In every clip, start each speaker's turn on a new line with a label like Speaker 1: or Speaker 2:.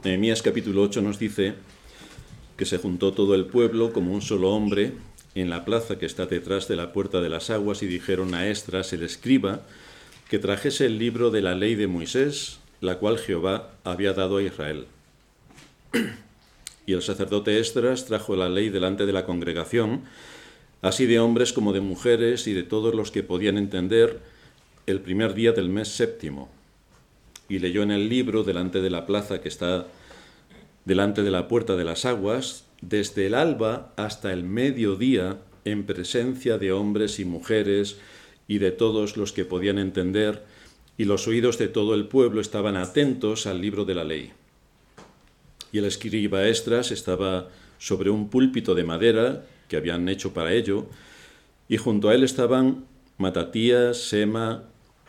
Speaker 1: Nehemías capítulo 8 nos dice que se juntó todo el pueblo como un solo hombre en la plaza que está detrás de la puerta de las aguas y dijeron a Esdras, el escriba, que trajese el libro de la ley de Moisés, la cual Jehová había dado a Israel. Y el sacerdote Esdras trajo la ley delante de la congregación, así de hombres como de mujeres y de todos los que podían entender, el primer día del mes séptimo. Y leyó en el libro delante de la plaza que está delante de la puerta de las aguas, desde el alba hasta el mediodía, en presencia de hombres y mujeres y de todos los que podían entender, y los oídos de todo el pueblo estaban atentos al libro de la ley. Y el escriba Esdras estaba sobre un púlpito de madera que habían hecho para ello, y junto a él estaban Matatías, Sema,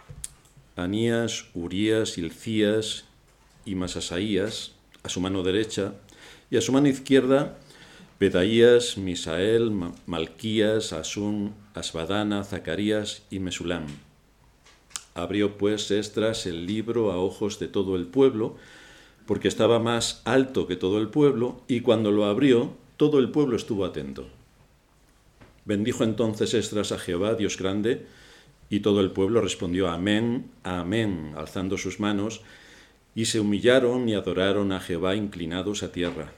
Speaker 1: Anías, Urías, Hilcías y Masasaías a su mano derecha, y a su mano izquierda Pedaías, Misael, Malquías, Asún, Asbadana, Zacarías y Mesulam. Abrió pues Esdras el libro a ojos de todo el pueblo, porque estaba más alto que todo el pueblo, y cuando lo abrió, todo el pueblo estuvo atento. Bendijo entonces Esdras a Jehová, Dios grande, y todo el pueblo respondió amén, amén, alzando sus manos, y se humillaron y adoraron a Jehová inclinados a tierra.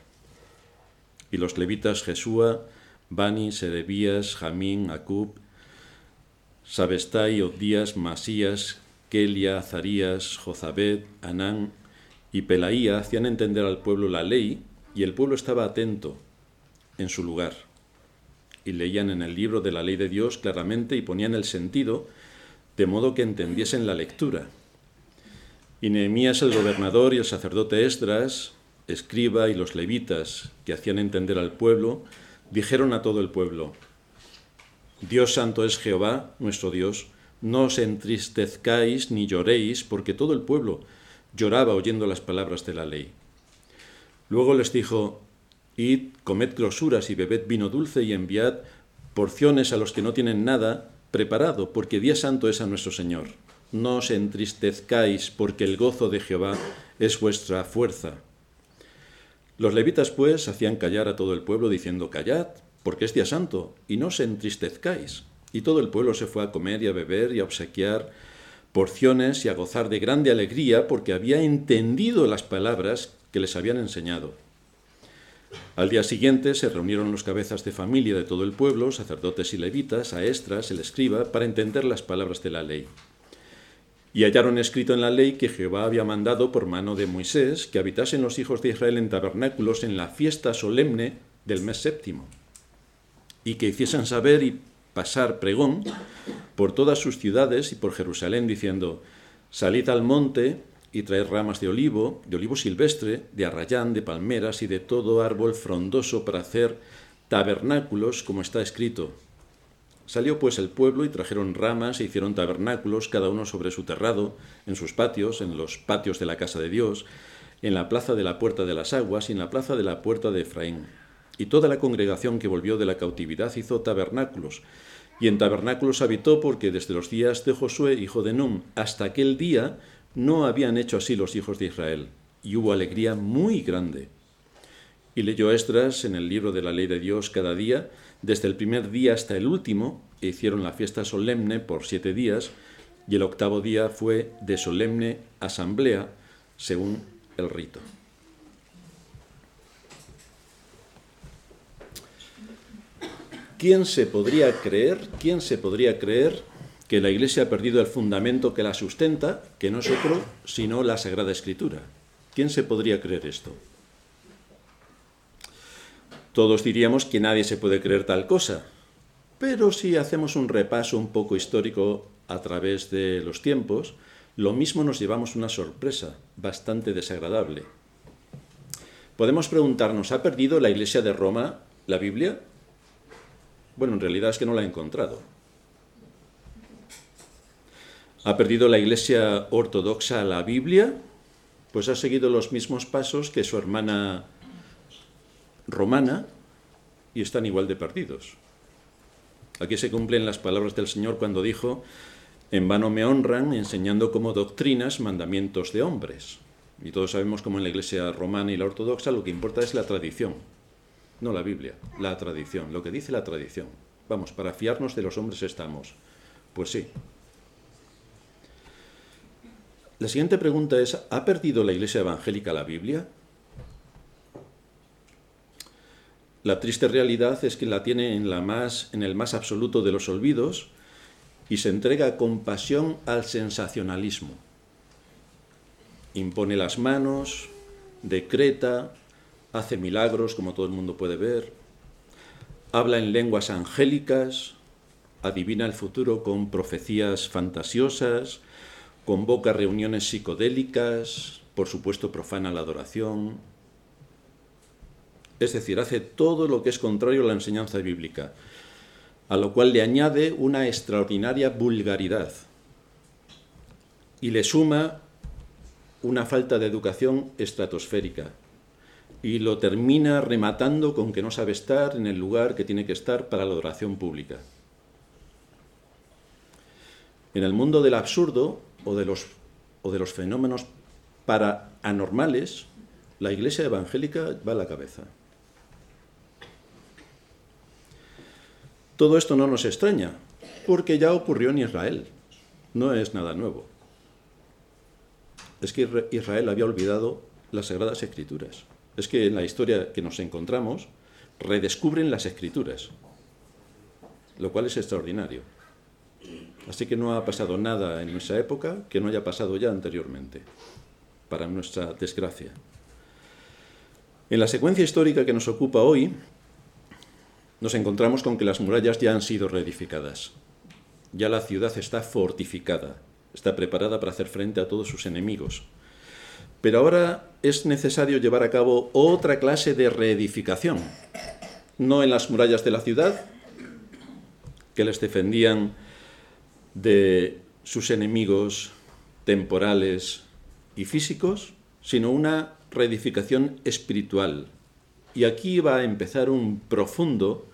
Speaker 1: Y los levitas Jesúa, Bani, Serebías, Jamín, Acub, Sabestai, Odías, Masías, Kelia, Azarías, Jozabed, Anán y Pelaía hacían entender al pueblo la ley, y el pueblo estaba atento en su lugar. Y leían en el libro de la ley de Dios claramente y ponían el sentido, de modo que entendiesen la lectura. Y Nehemías el gobernador y el sacerdote Esdras, escriba y los levitas que hacían entender al pueblo, dijeron a todo el pueblo: Dios santo es Jehová, nuestro Dios, no os entristezcáis ni lloréis, porque todo el pueblo lloraba oyendo las palabras de la ley. Luego les dijo: Id, comed grosuras y bebed vino dulce y enviad porciones a los que no tienen nada preparado, porque día santo es a nuestro Señor. No os entristezcáis, porque el gozo de Jehová es vuestra fuerza. Los levitas, pues, hacían callar a todo el pueblo, diciendo: Callad, porque es día santo, y no os entristezcáis. Y todo el pueblo se fue a comer y a beber y a obsequiar porciones y a gozar de grande alegría, porque había entendido las palabras que les habían enseñado. Al día siguiente se reunieron los cabezas de familia de todo el pueblo, sacerdotes y levitas, a Esdras, el escriba, para entender las palabras de la ley. Y hallaron escrito en la ley que Jehová había mandado por mano de Moisés que habitasen los hijos de Israel en tabernáculos en la fiesta solemne del mes séptimo, y que hiciesen saber y pasar pregón por todas sus ciudades y por Jerusalén, diciendo: Salid al monte y traed ramas de olivo silvestre, de arrayán, de palmeras y de todo árbol frondoso para hacer tabernáculos, como está escrito. Salió pues el pueblo y trajeron ramas e hicieron tabernáculos, cada uno sobre su terrado, en sus patios, en los patios de la casa de Dios, en la plaza de la puerta de las aguas y en la plaza de la puerta de Efraín. Y toda la congregación que volvió de la cautividad hizo tabernáculos, y en tabernáculos habitó, porque desde los días de Josué, hijo de Nun, hasta aquel día no habían hecho así los hijos de Israel, y hubo alegría muy grande. Y leyó Esdras en el libro de la ley de Dios cada día, desde el primer día hasta el último, e hicieron la fiesta solemne por 7 días, y el octavo día fue de solemne asamblea, según el rito. ¿Quién se podría creer que la Iglesia ha perdido el fundamento que la sustenta, que no es otro sino la Sagrada Escritura? ¿Quién se podría creer esto? Todos diríamos que nadie se puede creer tal cosa, pero si hacemos un repaso un poco histórico a través de los tiempos, lo mismo nos llevamos una sorpresa bastante desagradable. Podemos preguntarnos: ¿ha perdido la Iglesia de Roma la Biblia? Bueno, en realidad es que no la ha encontrado. ¿Ha perdido la Iglesia ortodoxa la Biblia? Pues ha seguido los mismos pasos que su hermana romana y están igual de perdidos. Aquí se cumplen las palabras del Señor cuando dijo: En vano me honran enseñando como doctrinas mandamientos de hombres. Y todos sabemos cómo en la Iglesia romana y la ortodoxa lo que importa es la tradición, no la Biblia, la tradición, lo que dice la tradición. Vamos, para fiarnos de los hombres estamos. Pues sí. La siguiente pregunta es, ¿ha perdido la Iglesia evangélica la Biblia? La triste realidad es que la tiene en el más absoluto de los olvidos y se entrega con pasión al sensacionalismo. Impone las manos, decreta, hace milagros, como todo el mundo puede ver, habla en lenguas angélicas, adivina el futuro con profecías fantasiosas, convoca reuniones psicodélicas, por supuesto profana la adoración. Es decir, hace todo lo que es contrario a la enseñanza bíblica, a lo cual le añade una extraordinaria vulgaridad y le suma una falta de educación estratosférica y lo termina rematando con que no sabe estar en el lugar que tiene que estar para la adoración pública. En el mundo del absurdo o de los fenómenos paranormales, la Iglesia evangélica va a la cabeza. Todo esto no nos extraña, porque ya ocurrió en Israel. No es nada nuevo. Es que Israel había olvidado las Sagradas Escrituras. Es que en la historia que nos encontramos redescubren las Escrituras, lo cual es extraordinario. Así que no ha pasado nada en nuestra época que no haya pasado ya anteriormente, para nuestra desgracia. En la secuencia histórica que nos ocupa hoy, nos encontramos con que las murallas ya han sido reedificadas. Ya la ciudad está fortificada, está preparada para hacer frente a todos sus enemigos. Pero ahora es necesario llevar a cabo otra clase de reedificación, no en las murallas de la ciudad, que les defendían de sus enemigos temporales y físicos, sino una reedificación espiritual. Y aquí va a empezar un profundo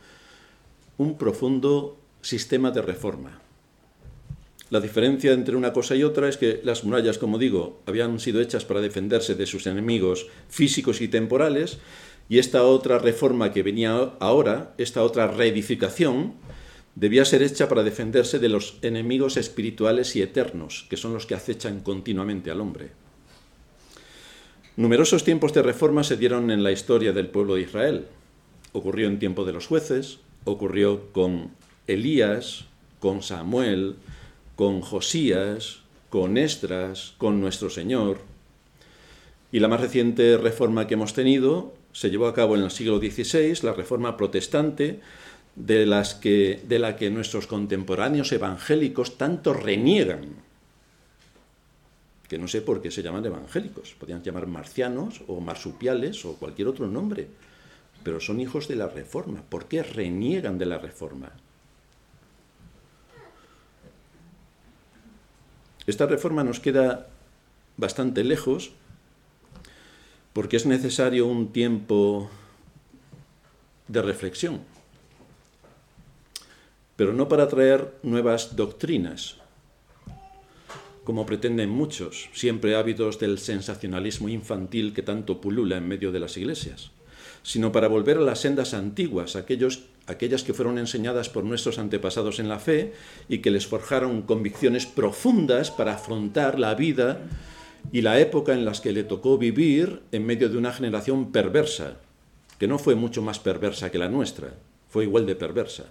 Speaker 1: sistema de reforma. La diferencia entre una cosa y otra es que las murallas, como digo, habían sido hechas para defenderse de sus enemigos físicos y temporales, y esta otra reforma que venía ahora, esta otra reedificación, debía ser hecha para defenderse de los enemigos espirituales y eternos, que son los que acechan continuamente al hombre. Numerosos tiempos de reforma se dieron en la historia del pueblo de Israel. Ocurrió en tiempo de los jueces, ocurrió con Elías, con Samuel, con Josías, con Esdras, con nuestro Señor. Y la más reciente reforma que hemos tenido se llevó a cabo en el siglo XVI, la reforma protestante, de la que nuestros contemporáneos evangélicos tanto reniegan, que no sé por qué se llaman evangélicos, podrían llamar marcianos o marsupiales o cualquier otro nombre, pero son hijos de la Reforma. ¿Por qué reniegan de la Reforma? Esta reforma nos queda bastante lejos porque es necesario un tiempo de reflexión, pero no para traer nuevas doctrinas, como pretenden muchos, siempre ávidos del sensacionalismo infantil que tanto pulula en medio de las iglesias, sino para volver a las sendas antiguas, aquellas que fueron enseñadas por nuestros antepasados en la fe y que les forjaron convicciones profundas para afrontar la vida y la época en las que le tocó vivir en medio de una generación perversa, que no fue mucho más perversa que la nuestra, fue igual de perversa.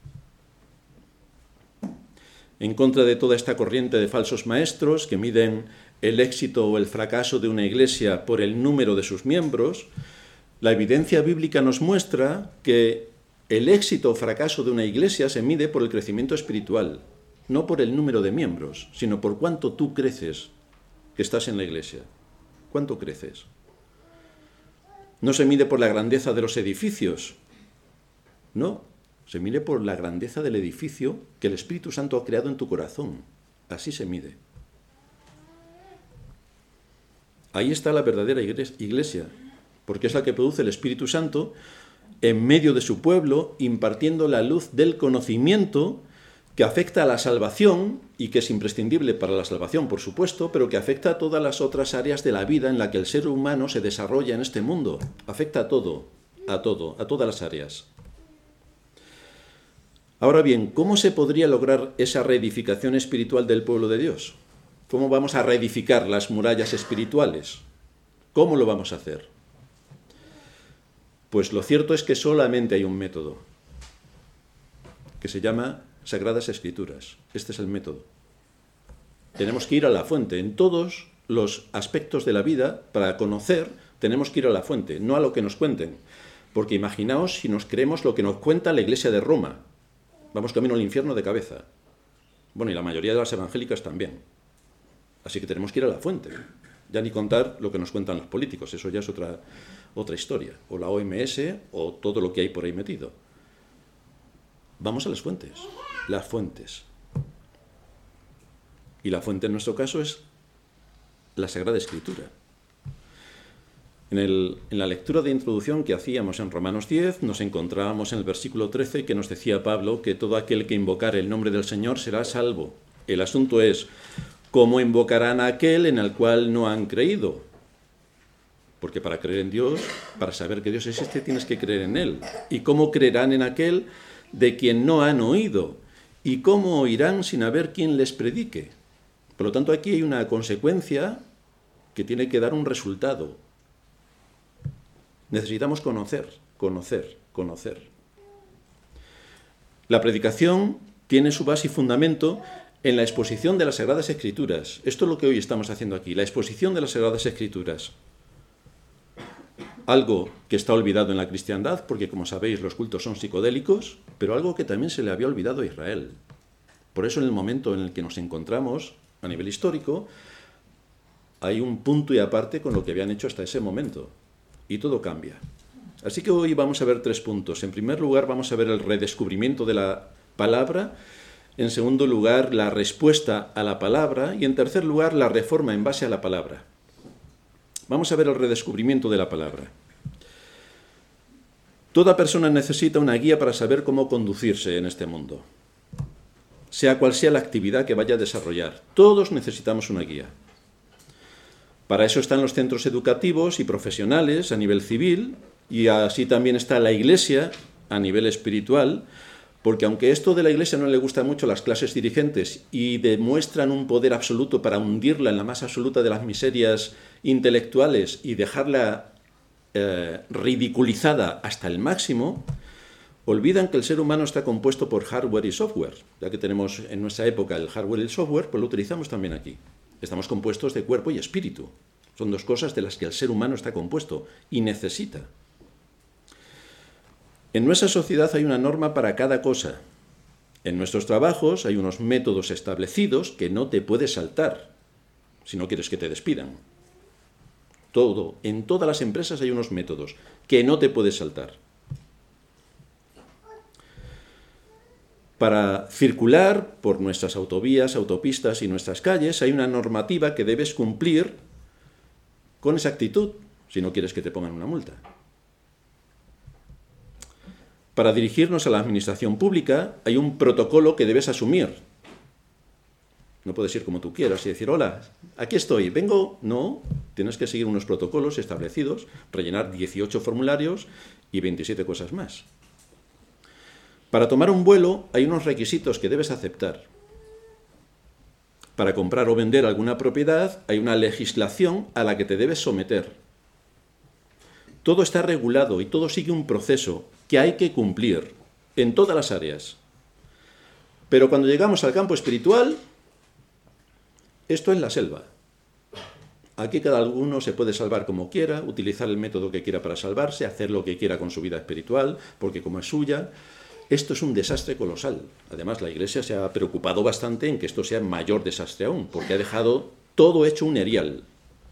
Speaker 1: En contra de toda esta corriente de falsos maestros que miden el éxito o el fracaso de una iglesia por el número de sus miembros, la evidencia bíblica nos muestra que el éxito o fracaso de una iglesia se mide por el crecimiento espiritual, no por el número de miembros, sino por cuánto tú creces que estás en la iglesia. ¿Cuánto creces? No se mide por la grandeza de los edificios, no, se mide por la grandeza del edificio que el Espíritu Santo ha creado en tu corazón. Así se mide. Ahí está la verdadera iglesia, porque es la que produce el Espíritu Santo en medio de su pueblo, impartiendo la luz del conocimiento que afecta a la salvación y que es imprescindible para la salvación, por supuesto, pero que afecta a todas las otras áreas de la vida en la que el ser humano se desarrolla en este mundo. Afecta a todo, a todas las áreas. Ahora bien, ¿cómo se podría lograr esa reedificación espiritual del pueblo de Dios? ¿Cómo vamos a reedificar las murallas espirituales? ¿Cómo lo vamos a hacer? Pues lo cierto es que solamente hay un método, que se llama Sagradas Escrituras. Este es el método. Tenemos que ir a la fuente. En todos los aspectos de la vida, para conocer, tenemos que ir a la fuente, no a lo que nos cuenten. Porque imaginaos si nos creemos lo que nos cuenta la Iglesia de Roma. Vamos camino al infierno de cabeza. Bueno, y la mayoría de las evangélicas también. Así que tenemos que ir a la fuente. Ya ni contar lo que nos cuentan los políticos, eso ya es otra historia. O la OMS o todo lo que hay por ahí metido. Vamos a las fuentes. Las fuentes. Y la fuente en nuestro caso es la Sagrada Escritura. En la lectura de introducción que hacíamos en Romanos 10, nos encontrábamos en el versículo 13 que nos decía Pablo que todo aquel que invocare el nombre del Señor será salvo. El asunto es, ¿cómo invocarán a aquel en el cual no han creído? Porque para creer en Dios, para saber que Dios existe, tienes que creer en Él. ¿Y cómo creerán en aquel de quien no han oído? ¿Y cómo oirán sin haber quien les predique? Por lo tanto, aquí hay una consecuencia que tiene que dar un resultado. Necesitamos conocer. La predicación tiene su base y fundamento en la exposición de las Sagradas Escrituras. Esto es lo que hoy estamos haciendo aquí, la exposición de las Sagradas Escrituras. Algo que está olvidado en la cristiandad, porque como sabéis los cultos son psicodélicos, pero algo que también se le había olvidado a Israel. Por eso en el momento en el que nos encontramos, a nivel histórico, hay un punto y aparte con lo que habían hecho hasta ese momento. Y todo cambia. Así que hoy vamos a ver 3 puntos. En primer lugar, vamos a ver el redescubrimiento de la palabra. En segundo lugar, la respuesta a la palabra. Y en tercer lugar, la reforma en base a la palabra. Vamos a ver el redescubrimiento de la palabra. Toda persona necesita una guía para saber cómo conducirse en este mundo. Sea cual sea la actividad que vaya a desarrollar. Todos necesitamos una guía. Para eso están los centros educativos y profesionales a nivel civil, y así también está la Iglesia a nivel espiritual, porque aunque esto de la Iglesia no le gusta mucho a las clases dirigentes y demuestran un poder absoluto para hundirla en la más absoluta de las miserias intelectuales y dejarla ridiculizada hasta el máximo, olvidan que el ser humano está compuesto por hardware y software. Ya que tenemos en nuestra época el hardware y el software, pues lo utilizamos también aquí. Estamos compuestos de cuerpo y espíritu. Son 2 cosas de las que el ser humano está compuesto y necesita. En nuestra sociedad hay una norma para cada cosa. En nuestros trabajos hay unos métodos establecidos que no te puedes saltar si no quieres que te despidan. En todas las empresas hay unos métodos que no te puedes saltar. Para circular por nuestras autovías, autopistas y nuestras calles hay una normativa que debes cumplir con exactitud si no quieres que te pongan una multa. Para dirigirnos a la administración pública hay un protocolo que debes asumir. No puedes ir como tú quieras y decir, hola, aquí estoy, vengo. No, tienes que seguir unos protocolos establecidos, rellenar 18 formularios y 27 cosas más. Para tomar un vuelo hay unos requisitos que debes aceptar. Para comprar o vender alguna propiedad hay una legislación a la que te debes someter. Todo está regulado y todo sigue un proceso que hay que cumplir en todas las áreas. Pero cuando llegamos al campo espiritual, esto es la selva. Aquí cada uno se puede salvar como quiera, utilizar el método que quiera para salvarse, hacer lo que quiera con su vida espiritual, porque como es suya. Esto es un desastre colosal. Además, la Iglesia se ha preocupado bastante en que esto sea mayor desastre aún, porque ha dejado todo hecho un erial.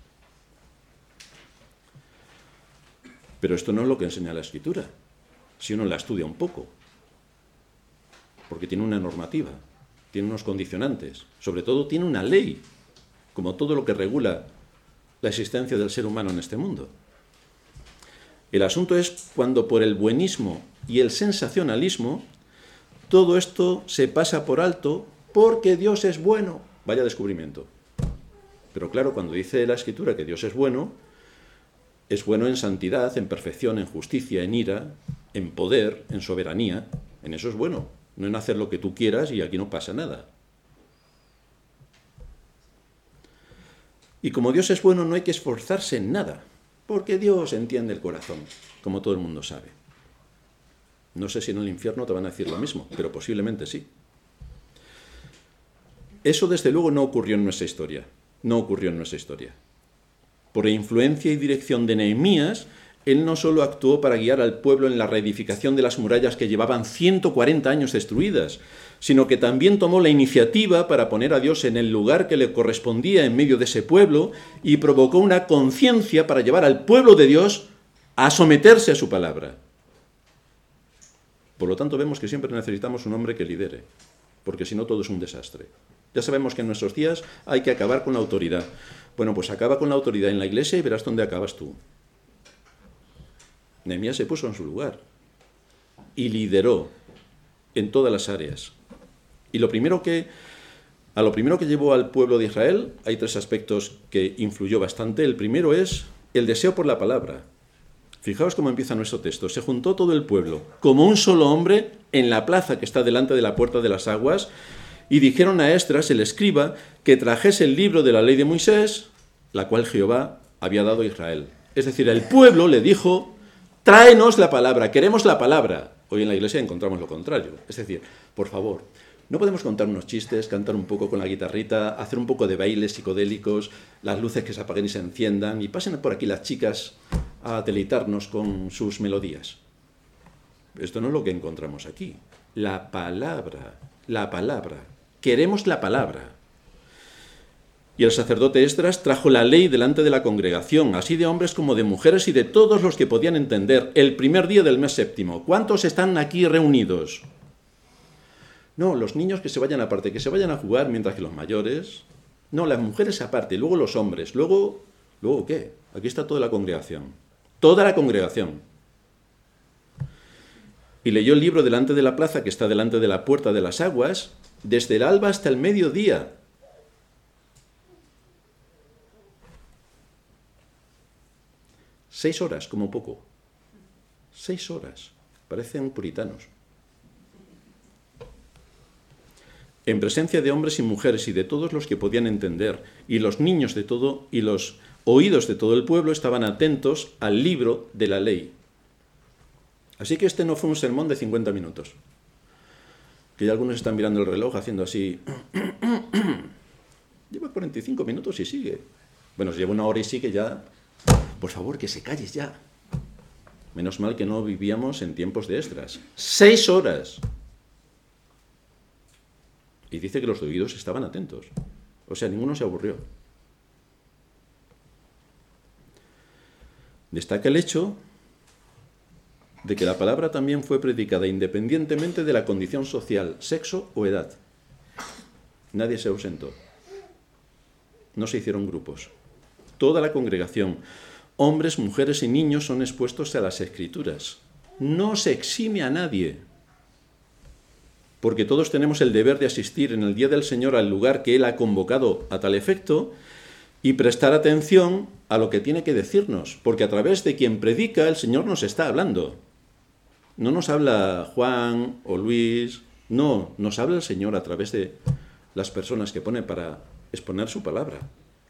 Speaker 1: Pero esto no es lo que enseña la Escritura, si uno la estudia un poco. Porque tiene una normativa, tiene unos condicionantes, sobre todo tiene una ley, como todo lo que regula la existencia del ser humano en este mundo. El asunto es cuando por el buenismo y el sensacionalismo Todo esto se pasa por alto porque Dios es bueno. Vaya descubrimiento. Pero claro, cuando dice la Escritura que Dios es bueno en santidad, en perfección, en justicia, en ira, en poder, en soberanía. En eso es bueno, no en hacer lo que tú quieras y aquí no pasa nada. Y como Dios es bueno, no hay que esforzarse en nada, porque Dios entiende el corazón, como todo el mundo sabe. No sé si en el infierno te van a decir lo mismo, pero posiblemente sí. Eso desde luego no ocurrió en nuestra historia. No ocurrió en nuestra historia. Por influencia y dirección de Nehemías, él no solo actuó para guiar al pueblo en la reedificación de las murallas que llevaban 140 años destruidas, sino que también tomó la iniciativa para poner a Dios en el lugar que le correspondía en medio de ese pueblo y provocó una conciencia para llevar al pueblo de Dios a someterse a su palabra. Por lo tanto, vemos que siempre necesitamos un hombre que lidere, porque si no todo es un desastre. Ya sabemos que en nuestros días hay que acabar con la autoridad. Bueno, pues acaba con la autoridad en la iglesia y verás dónde acabas tú. Nehemías se puso en su lugar y lideró en todas las áreas. Y a lo primero que llevó al pueblo de Israel, hay 3 aspectos que influyó bastante. El primero es el deseo por la palabra. Fijaos cómo empieza nuestro texto. Se juntó todo el pueblo, como un solo hombre, en la plaza que está delante de la puerta de las aguas, y dijeron a Esdras, el escriba, que trajese el libro de la ley de Moisés, la cual Jehová había dado a Israel. Es decir, el pueblo le dijo: tráenos la palabra, queremos la palabra. Hoy en la iglesia encontramos lo contrario. Es decir, por favor, no podemos contar unos chistes, cantar un poco con la guitarrita, hacer un poco de bailes psicodélicos, las luces que se apaguen y se enciendan, y pasen por aquí las chicas a deleitarnos con sus melodías. Esto no es lo que encontramos aquí. La palabra. Queremos la palabra. Y el sacerdote Esdras trajo la ley delante de la congregación, así de hombres como de mujeres y de todos los que podían entender, el primer día del mes séptimo. ¿Cuántos están aquí reunidos? No, los niños que se vayan aparte, que se vayan a jugar, mientras que los mayores... No, las mujeres aparte, luego los hombres, luego ¿qué? Aquí está toda la congregación. Toda la congregación. Y leyó el libro delante de la plaza que está delante de la puerta de las aguas, desde el alba hasta el mediodía. Seis horas, como poco. 6 horas. Parecen puritanos. En presencia de hombres y mujeres y de todos los que podían entender, y los niños de todo, y los oídos de todo el pueblo estaban atentos al libro de la ley. Así que este no fue un sermón de 50 minutos. Que ya algunos están mirando el reloj haciendo así. Lleva 45 minutos y sigue. Bueno, si lleva 1 hora y sigue ya. Por favor, que se calles ya. Menos mal que no vivíamos en tiempos de Esdras. 6 horas. Y dice que los oídos estaban atentos. O sea, ninguno se aburrió. Destaca el hecho de que la palabra también fue predicada independientemente de la condición social, sexo o edad. Nadie se ausentó. No se hicieron grupos. Toda la congregación, hombres, mujeres y niños, son expuestos a las Escrituras. No se exime a nadie, porque todos tenemos el deber de asistir en el día del Señor al lugar que Él ha convocado a tal efecto y prestar atención a lo que tiene que decirnos, porque a través de quien predica el Señor nos está hablando. No nos habla Juan o Luis, no, nos habla el Señor a través de las personas que pone para exponer su palabra.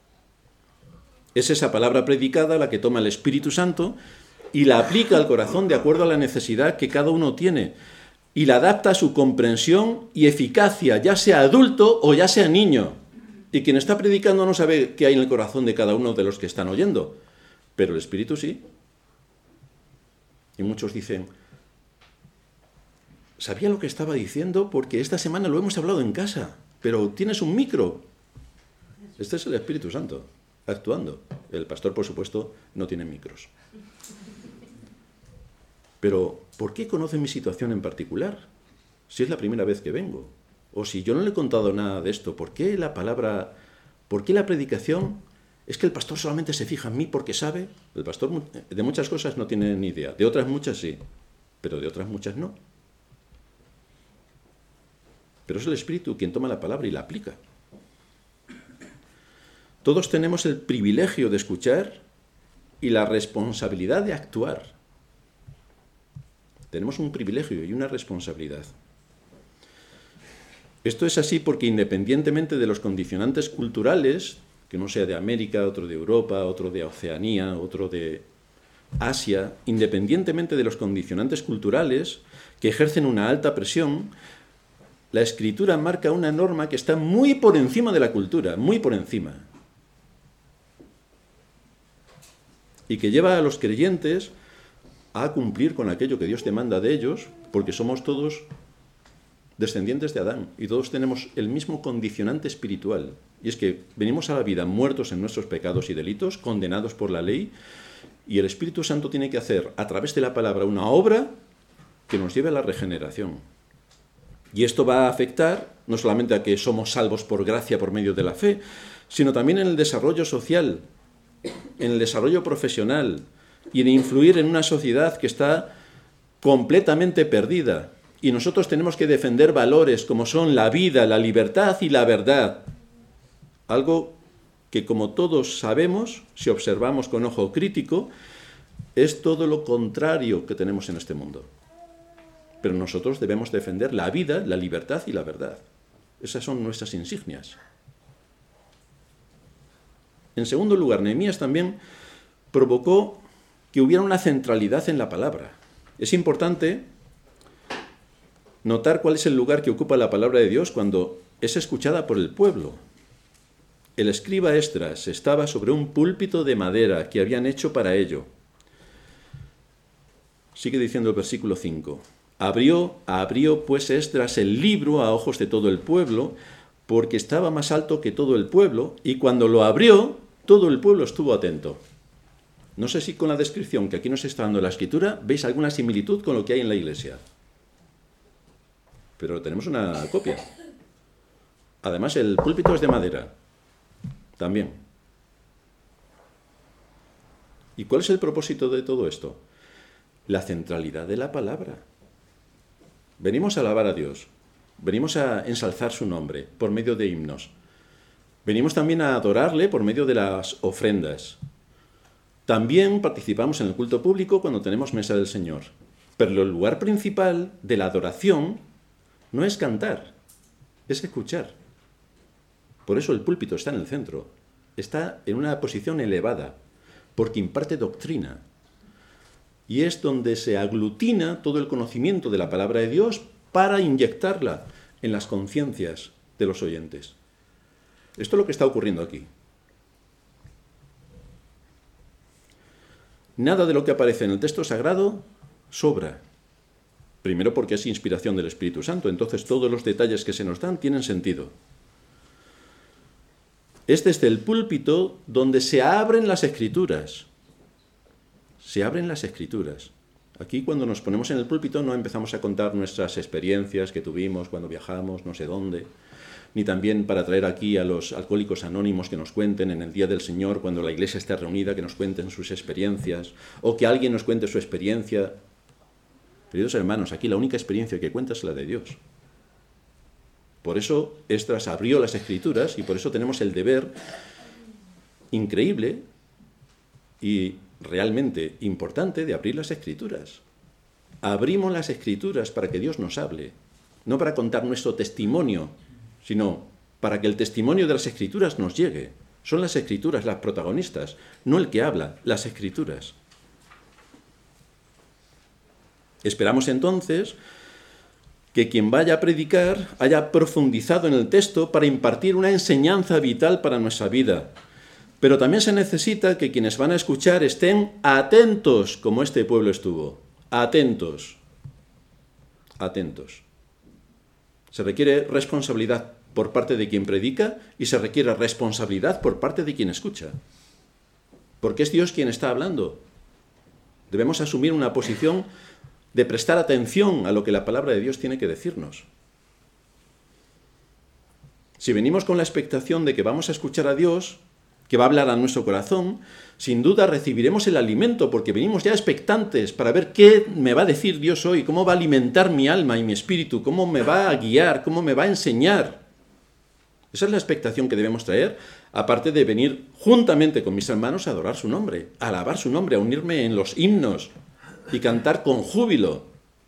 Speaker 1: Es esa palabra predicada la que toma el Espíritu Santo y la aplica al corazón de acuerdo a la necesidad que cada uno tiene y la adapta a su comprensión y eficacia, ya sea adulto o ya sea niño. Y quien está predicando no sabe qué hay en el corazón de cada uno de los que están oyendo, pero el Espíritu sí. Y muchos dicen: sabía lo que estaba diciendo porque esta semana lo hemos hablado en casa, pero tienes un micro. Este es el Espíritu Santo actuando. El pastor, por supuesto, no tiene micros. Pero, ¿por qué conoce mi situación en particular? Si es la primera vez que vengo. O si yo no le he contado nada de esto, ¿por qué la palabra, por qué la predicación? ¿Es que el pastor solamente se fija en mí porque sabe? El pastor de muchas cosas no tiene ni idea. De otras muchas sí, pero de otras muchas no. pero es el Espíritu quien toma la palabra y la aplica. Todos tenemos el privilegio de escuchar y la responsabilidad de actuar. Tenemos un privilegio y una responsabilidad. Esto es así porque independientemente de los condicionantes culturales, que uno sea de América, otro de Europa, otro de Oceanía, otro de Asia, independientemente de los condicionantes culturales que ejercen una alta presión, la Escritura marca una norma que está muy por encima de la cultura, muy por encima. Y que lleva a los creyentes a cumplir con aquello que Dios demanda de ellos, porque somos todos descendientes de Adán y todos tenemos el mismo condicionante espiritual. Y es que venimos a la vida muertos en nuestros pecados y delitos, condenados por la ley, y el Espíritu Santo tiene que hacer a través de la palabra una obra que nos lleve a la regeneración. Y esto va a afectar no solamente a que somos salvos por gracia por medio de la fe, sino también en el desarrollo social, en el desarrollo profesional y en influir en una sociedad que está completamente perdida. Y nosotros tenemos que defender valores como son la vida, la libertad y la verdad. Algo que, como todos sabemos, si observamos con ojo crítico, es todo lo contrario que tenemos en este mundo. Pero nosotros debemos defender la vida, la libertad y la verdad. Esas son nuestras insignias. En segundo lugar, Nehemías también provocó que hubiera una centralidad en la palabra. Es importante notar cuál es el lugar que ocupa la palabra de Dios cuando es escuchada por el pueblo. El escriba Esdras estaba sobre un púlpito de madera que habían hecho para ello. Sigue diciendo el versículo 5. Abrió pues Esdras el libro a ojos de todo el pueblo, porque estaba más alto que todo el pueblo, y cuando lo abrió, todo el pueblo estuvo atento. No sé si con la descripción que aquí nos está dando la Escritura veis alguna similitud con lo que hay en la iglesia. Pero tenemos una copia. Además, el púlpito es de madera. También. ¿Y cuál es el propósito de todo esto? La centralidad de la palabra. Venimos a alabar a Dios. Venimos a ensalzar su nombre por medio de himnos. Venimos también a adorarle por medio de las ofrendas. También participamos en el culto público cuando tenemos mesa del Señor. Pero el lugar principal de la adoración no es cantar, es escuchar. Por eso el púlpito está en el centro. Está en una posición elevada, porque imparte doctrina. Y es donde se aglutina todo el conocimiento de la palabra de Dios para inyectarla en las conciencias de los oyentes. Esto es lo que está ocurriendo aquí. Nada de lo que aparece en el texto sagrado sobra. Primero porque es inspiración del Espíritu Santo, entonces todos los detalles que se nos dan tienen sentido. Es desde el púlpito donde se abren las Escrituras. Se abren las Escrituras. Aquí cuando nos ponemos en el púlpito no empezamos a contar nuestras experiencias que tuvimos cuando viajamos, no sé dónde, ni también para traer aquí a los alcohólicos anónimos que nos cuenten en el Día del Señor, cuando la iglesia esté reunida, que nos cuenten sus experiencias, o que alguien nos cuente su experiencia. Queridos hermanos, aquí la única experiencia que cuenta es la de Dios. Por eso Esdras abrió las Escrituras y por eso tenemos el deber increíble y realmente importante de abrir las Escrituras. Abrimos las Escrituras para que Dios nos hable, no para contar nuestro testimonio, sino para que el testimonio de las Escrituras nos llegue. Son las Escrituras las protagonistas, no el que habla, las Escrituras. Esperamos entonces que quien vaya a predicar haya profundizado en el texto para impartir una enseñanza vital para nuestra vida. Pero también se necesita que quienes van a escuchar estén atentos, como este pueblo estuvo. Atentos. Atentos. Se requiere responsabilidad por parte de quien predica y se requiere responsabilidad por parte de quien escucha. Porque es Dios quien está hablando. Debemos asumir una posición de prestar atención a lo que la palabra de Dios tiene que decirnos. Si venimos con la expectación de que vamos a escuchar a Dios, que va a hablar a nuestro corazón, sin duda recibiremos el alimento, porque venimos ya expectantes para ver qué me va a decir Dios hoy, cómo va a alimentar mi alma y mi espíritu, cómo me va a guiar, cómo me va a enseñar. Esa es la expectación que debemos traer, aparte de venir juntamente con mis hermanos a adorar su nombre, a alabar su nombre, a unirme en los himnos y cantar con júbilo.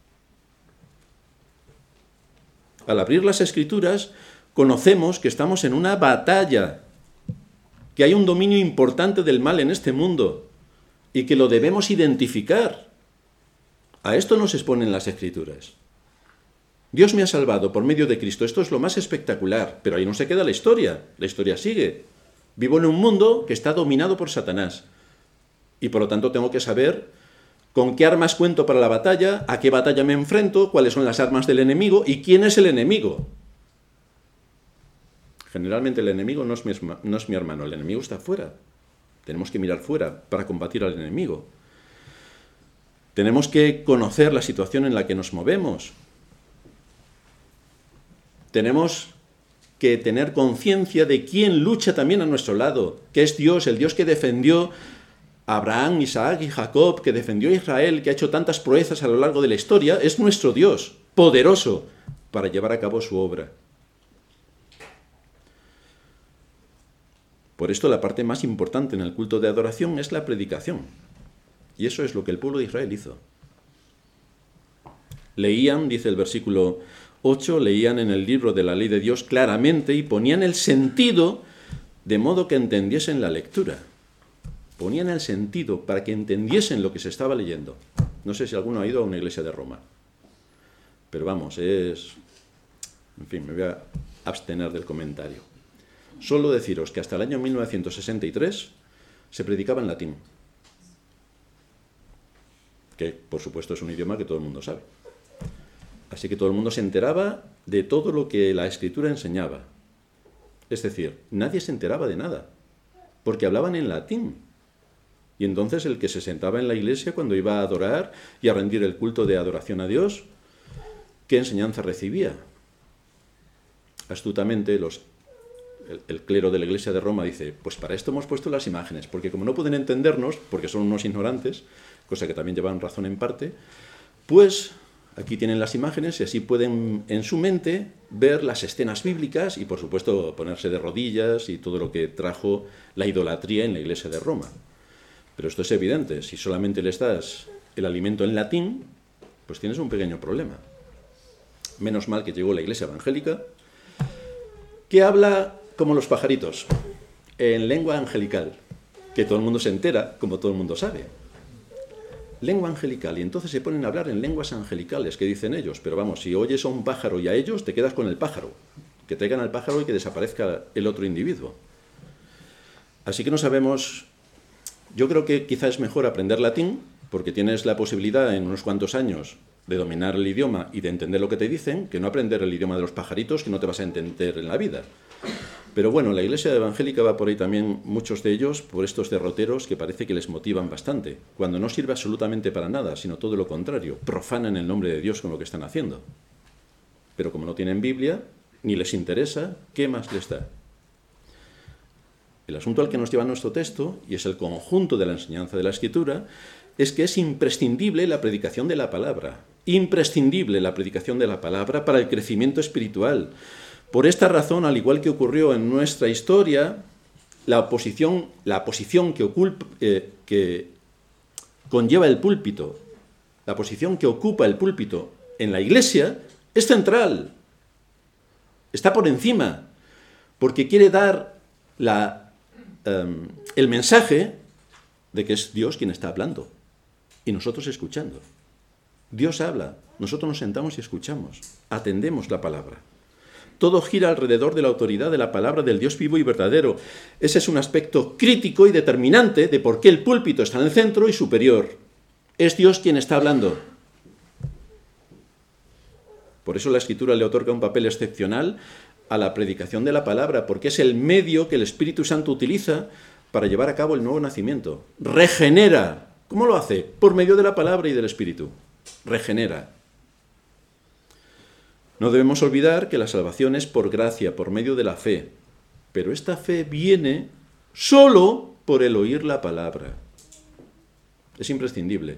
Speaker 1: Al abrir las Escrituras, conocemos que estamos en una batalla, que hay un dominio importante del mal en este mundo y que lo debemos identificar. A esto nos exponen las Escrituras. Dios me ha salvado por medio de Cristo. Esto es lo más espectacular, pero ahí no se queda la historia sigue. Vivo en un mundo que está dominado por Satanás y por lo tanto tengo que saber con qué armas cuento para la batalla, a qué batalla me enfrento, cuáles son las armas del enemigo y quién es el enemigo. Generalmente el enemigo no es mi hermano, el enemigo está fuera. Tenemos que mirar fuera para combatir al enemigo. Tenemos que conocer la situación en la que nos movemos. Tenemos que tener conciencia de quién lucha también a nuestro lado, que es Dios, el Dios que defendió a Abraham, Isaac y Jacob, que defendió a Israel, que ha hecho tantas proezas a lo largo de la historia, es nuestro Dios, poderoso para llevar a cabo su obra. Por esto la parte más importante en el culto de adoración es la predicación. Y eso es lo que el pueblo de Israel hizo. Leían, dice el versículo 8, leían en el libro de la ley de Dios claramente y ponían el sentido de modo que entendiesen la lectura. Ponían el sentido para que entendiesen lo que se estaba leyendo. No sé si alguno ha ido a una iglesia de Roma. Pero vamos, en fin, me voy a abstener del comentario. Solo deciros que hasta el año 1963 se predicaba en latín, que por supuesto es un idioma que todo el mundo sabe. Así que todo el mundo se enteraba de todo lo que la Escritura enseñaba. Es decir, nadie se enteraba de nada, porque hablaban en latín. Y entonces el que se sentaba en la iglesia cuando iba a adorar y a rendir el culto de adoración a Dios, ¿qué enseñanza recibía? Astutamente el clero de la iglesia de Roma dice, pues para esto hemos puesto las imágenes, porque como no pueden entendernos, porque son unos ignorantes, cosa que también llevan razón en parte, pues aquí tienen las imágenes y así pueden en su mente ver las escenas bíblicas y por supuesto ponerse de rodillas y todo lo que trajo la idolatría en la iglesia de Roma. Pero esto es evidente, si solamente les das el alimento en latín, pues tienes un pequeño problema. Menos mal que llegó la iglesia evangélica, que habla como los pajaritos, en lengua angelical, que todo el mundo se entera, como todo el mundo sabe. Lengua angelical, y entonces se ponen a hablar en lenguas angelicales, que dicen ellos, pero vamos, si oyes a un pájaro y a ellos, te quedas con el pájaro, que traigan al pájaro y que desaparezca el otro individuo. Así que no sabemos, yo creo que quizá es mejor aprender latín, porque tienes la posibilidad en unos cuantos años de dominar el idioma y de entender lo que te dicen, que no aprender el idioma de los pajaritos, que no te vas a entender en la vida. Pero bueno, la iglesia evangélica va por ahí también, muchos de ellos, por estos derroteros que parece que les motivan bastante, cuando no sirve absolutamente para nada, sino todo lo contrario, profanan el nombre de Dios con lo que están haciendo. Pero como no tienen Biblia, ni les interesa, ¿qué más les da? El asunto al que nos lleva nuestro texto, y es el conjunto de la enseñanza de la Escritura, es que es imprescindible la predicación de la palabra, imprescindible la predicación de la palabra para el crecimiento espiritual. Por esta razón, al igual que ocurrió en nuestra historia, la posición que conlleva el púlpito, la posición que ocupa el púlpito en la iglesia, es central, está por encima, porque quiere dar el mensaje de que es Dios quien está hablando y nosotros escuchando. Dios habla, nosotros nos sentamos y escuchamos, atendemos la palabra. Todo gira alrededor de la autoridad de la palabra del Dios vivo y verdadero. Ese es un aspecto crítico y determinante de por qué el púlpito está en el centro y superior. Es Dios quien está hablando. Por eso la Escritura le otorga un papel excepcional a la predicación de la palabra, porque es el medio que el Espíritu Santo utiliza para llevar a cabo el nuevo nacimiento. Regenera. ¿Cómo lo hace? Por medio de la palabra y del Espíritu. Regenera. No debemos olvidar que la salvación es por gracia, por medio de la fe. Pero esta fe viene solo por el oír la palabra. Es imprescindible.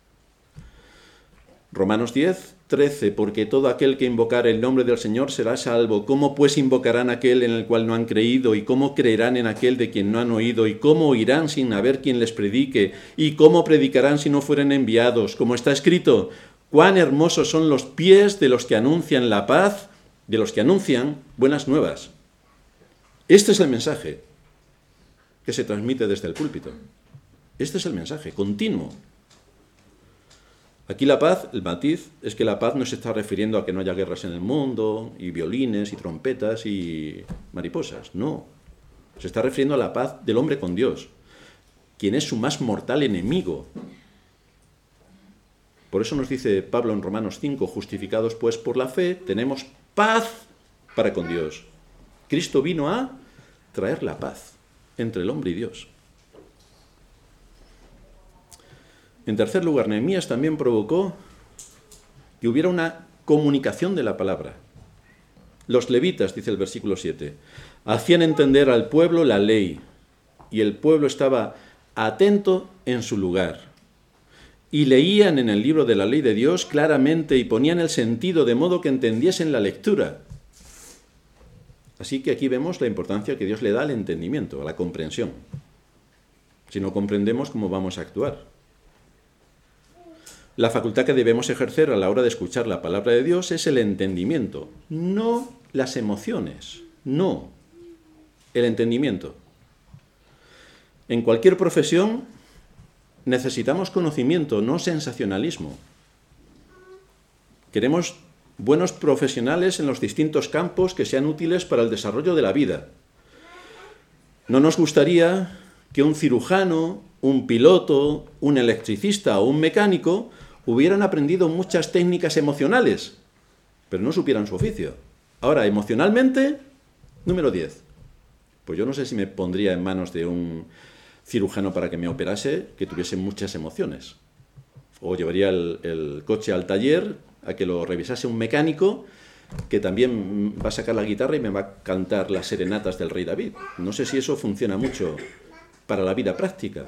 Speaker 1: Romanos 10, 13, porque todo aquel que invocare el nombre del Señor será salvo. ¿Cómo pues invocarán aquel en el cual no han creído? ¿Y cómo creerán en aquel de quien no han oído? ¿Y cómo oirán sin haber quien les predique? ¿Y cómo predicarán si no fueren enviados? Como está escrito, cuán hermosos son los pies de los que anuncian la paz, de los que anuncian buenas nuevas. Este es el mensaje que se transmite desde el púlpito. Este es el mensaje continuo. Aquí la paz, el matiz, es que la paz no se está refiriendo a que no haya guerras en el mundo, y violines, y trompetas, y mariposas. No. Se está refiriendo a la paz del hombre con Dios, quien es su más mortal enemigo. Por eso nos dice Pablo en Romanos 5, justificados pues por la fe, tenemos paz para con Dios. Cristo vino a traer la paz entre el hombre y Dios. En tercer lugar, Nehemías también provocó que hubiera una comunicación de la palabra. Los levitas, dice el versículo 7, hacían entender al pueblo la ley, y el pueblo estaba atento en su lugar. Y leían en el libro de la ley de Dios claramente y ponían el sentido de modo que entendiesen la lectura. Así que aquí vemos la importancia que Dios le da al entendimiento, a la comprensión. Si no comprendemos, ¿cómo vamos a actuar? La facultad que debemos ejercer a la hora de escuchar la palabra de Dios es el entendimiento, no las emociones, no, el entendimiento. En cualquier profesión necesitamos conocimiento, no sensacionalismo. Queremos buenos profesionales en los distintos campos que sean útiles para el desarrollo de la vida. No nos gustaría que un cirujano, un piloto, un electricista o un mecánico hubieran aprendido muchas técnicas emocionales, pero no supieran su oficio. Ahora, emocionalmente, número 10. Pues yo no sé si me pondría en manos de un cirujano para que me operase que tuviese muchas emociones. O llevaría el coche al taller a que lo revisase un mecánico que también va a sacar la guitarra y me va a cantar las serenatas del rey David. No sé si eso funciona mucho para la vida práctica.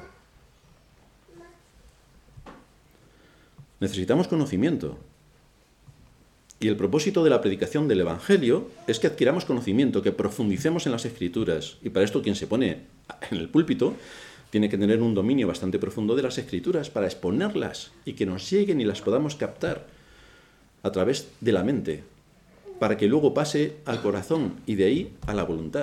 Speaker 1: Necesitamos conocimiento. Y el propósito de la predicación del Evangelio es que adquiramos conocimiento, que profundicemos en las Escrituras. Y para esto quien se pone en el púlpito tiene que tener un dominio bastante profundo de las Escrituras para exponerlas y que nos lleguen y las podamos captar a través de la mente, para que luego pase al corazón y de ahí a la voluntad.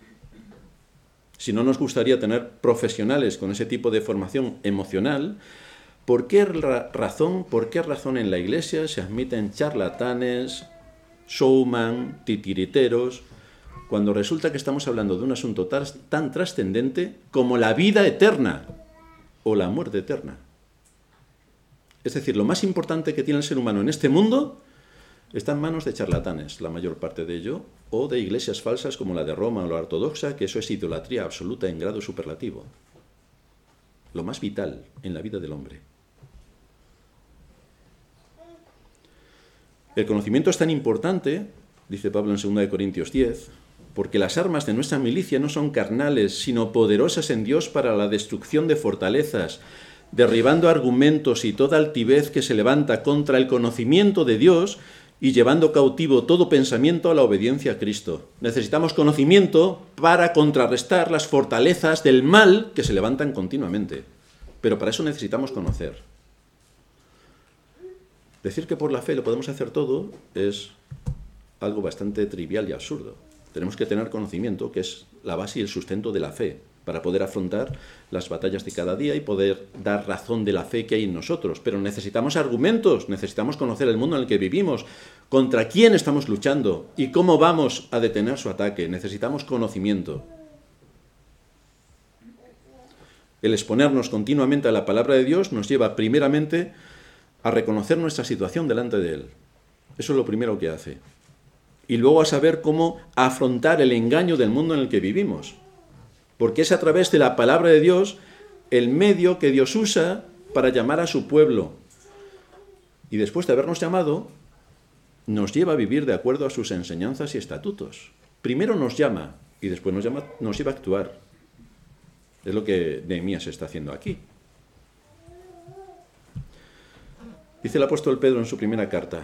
Speaker 1: Si no nos gustaría tener profesionales con ese tipo de formación emocional, ¿por qué razón en la Iglesia se admiten charlatanes, showman, titiriteros, cuando resulta que estamos hablando de un asunto tan trascendente como la vida eterna o la muerte eterna? Es decir, lo más importante que tiene el ser humano en este mundo está en manos de charlatanes, la mayor parte de ello, o de iglesias falsas como la de Roma o la ortodoxa, que eso es idolatría absoluta en grado superlativo. Lo más vital en la vida del hombre. El conocimiento es tan importante, dice Pablo en 2 Corintios 10, porque las armas de nuestra milicia no son carnales, sino poderosas en Dios para la destrucción de fortalezas, derribando argumentos y toda altivez que se levanta contra el conocimiento de Dios y llevando cautivo todo pensamiento a la obediencia a Cristo. Necesitamos conocimiento para contrarrestar las fortalezas del mal que se levantan continuamente, pero para eso necesitamos conocer. Decir que por la fe lo podemos hacer todo es algo bastante trivial y absurdo. Tenemos que tener conocimiento, que es la base y el sustento de la fe, para poder afrontar las batallas de cada día y poder dar razón de la fe que hay en nosotros. Pero necesitamos argumentos, necesitamos conocer el mundo en el que vivimos, contra quién estamos luchando y cómo vamos a detener su ataque. Necesitamos conocimiento. El exponernos continuamente a la palabra de Dios nos lleva primeramente a reconocer nuestra situación delante de Él. Eso es lo primero que hace. Y luego a saber cómo afrontar el engaño del mundo en el que vivimos. Porque es a través de la palabra de Dios el medio que Dios usa para llamar a su pueblo. Y después de habernos llamado, nos lleva a vivir de acuerdo a sus enseñanzas y estatutos. Primero nos llama y después nos lleva a actuar. Es lo que Nehemías está haciendo aquí. Dice el apóstol Pedro en su primera carta,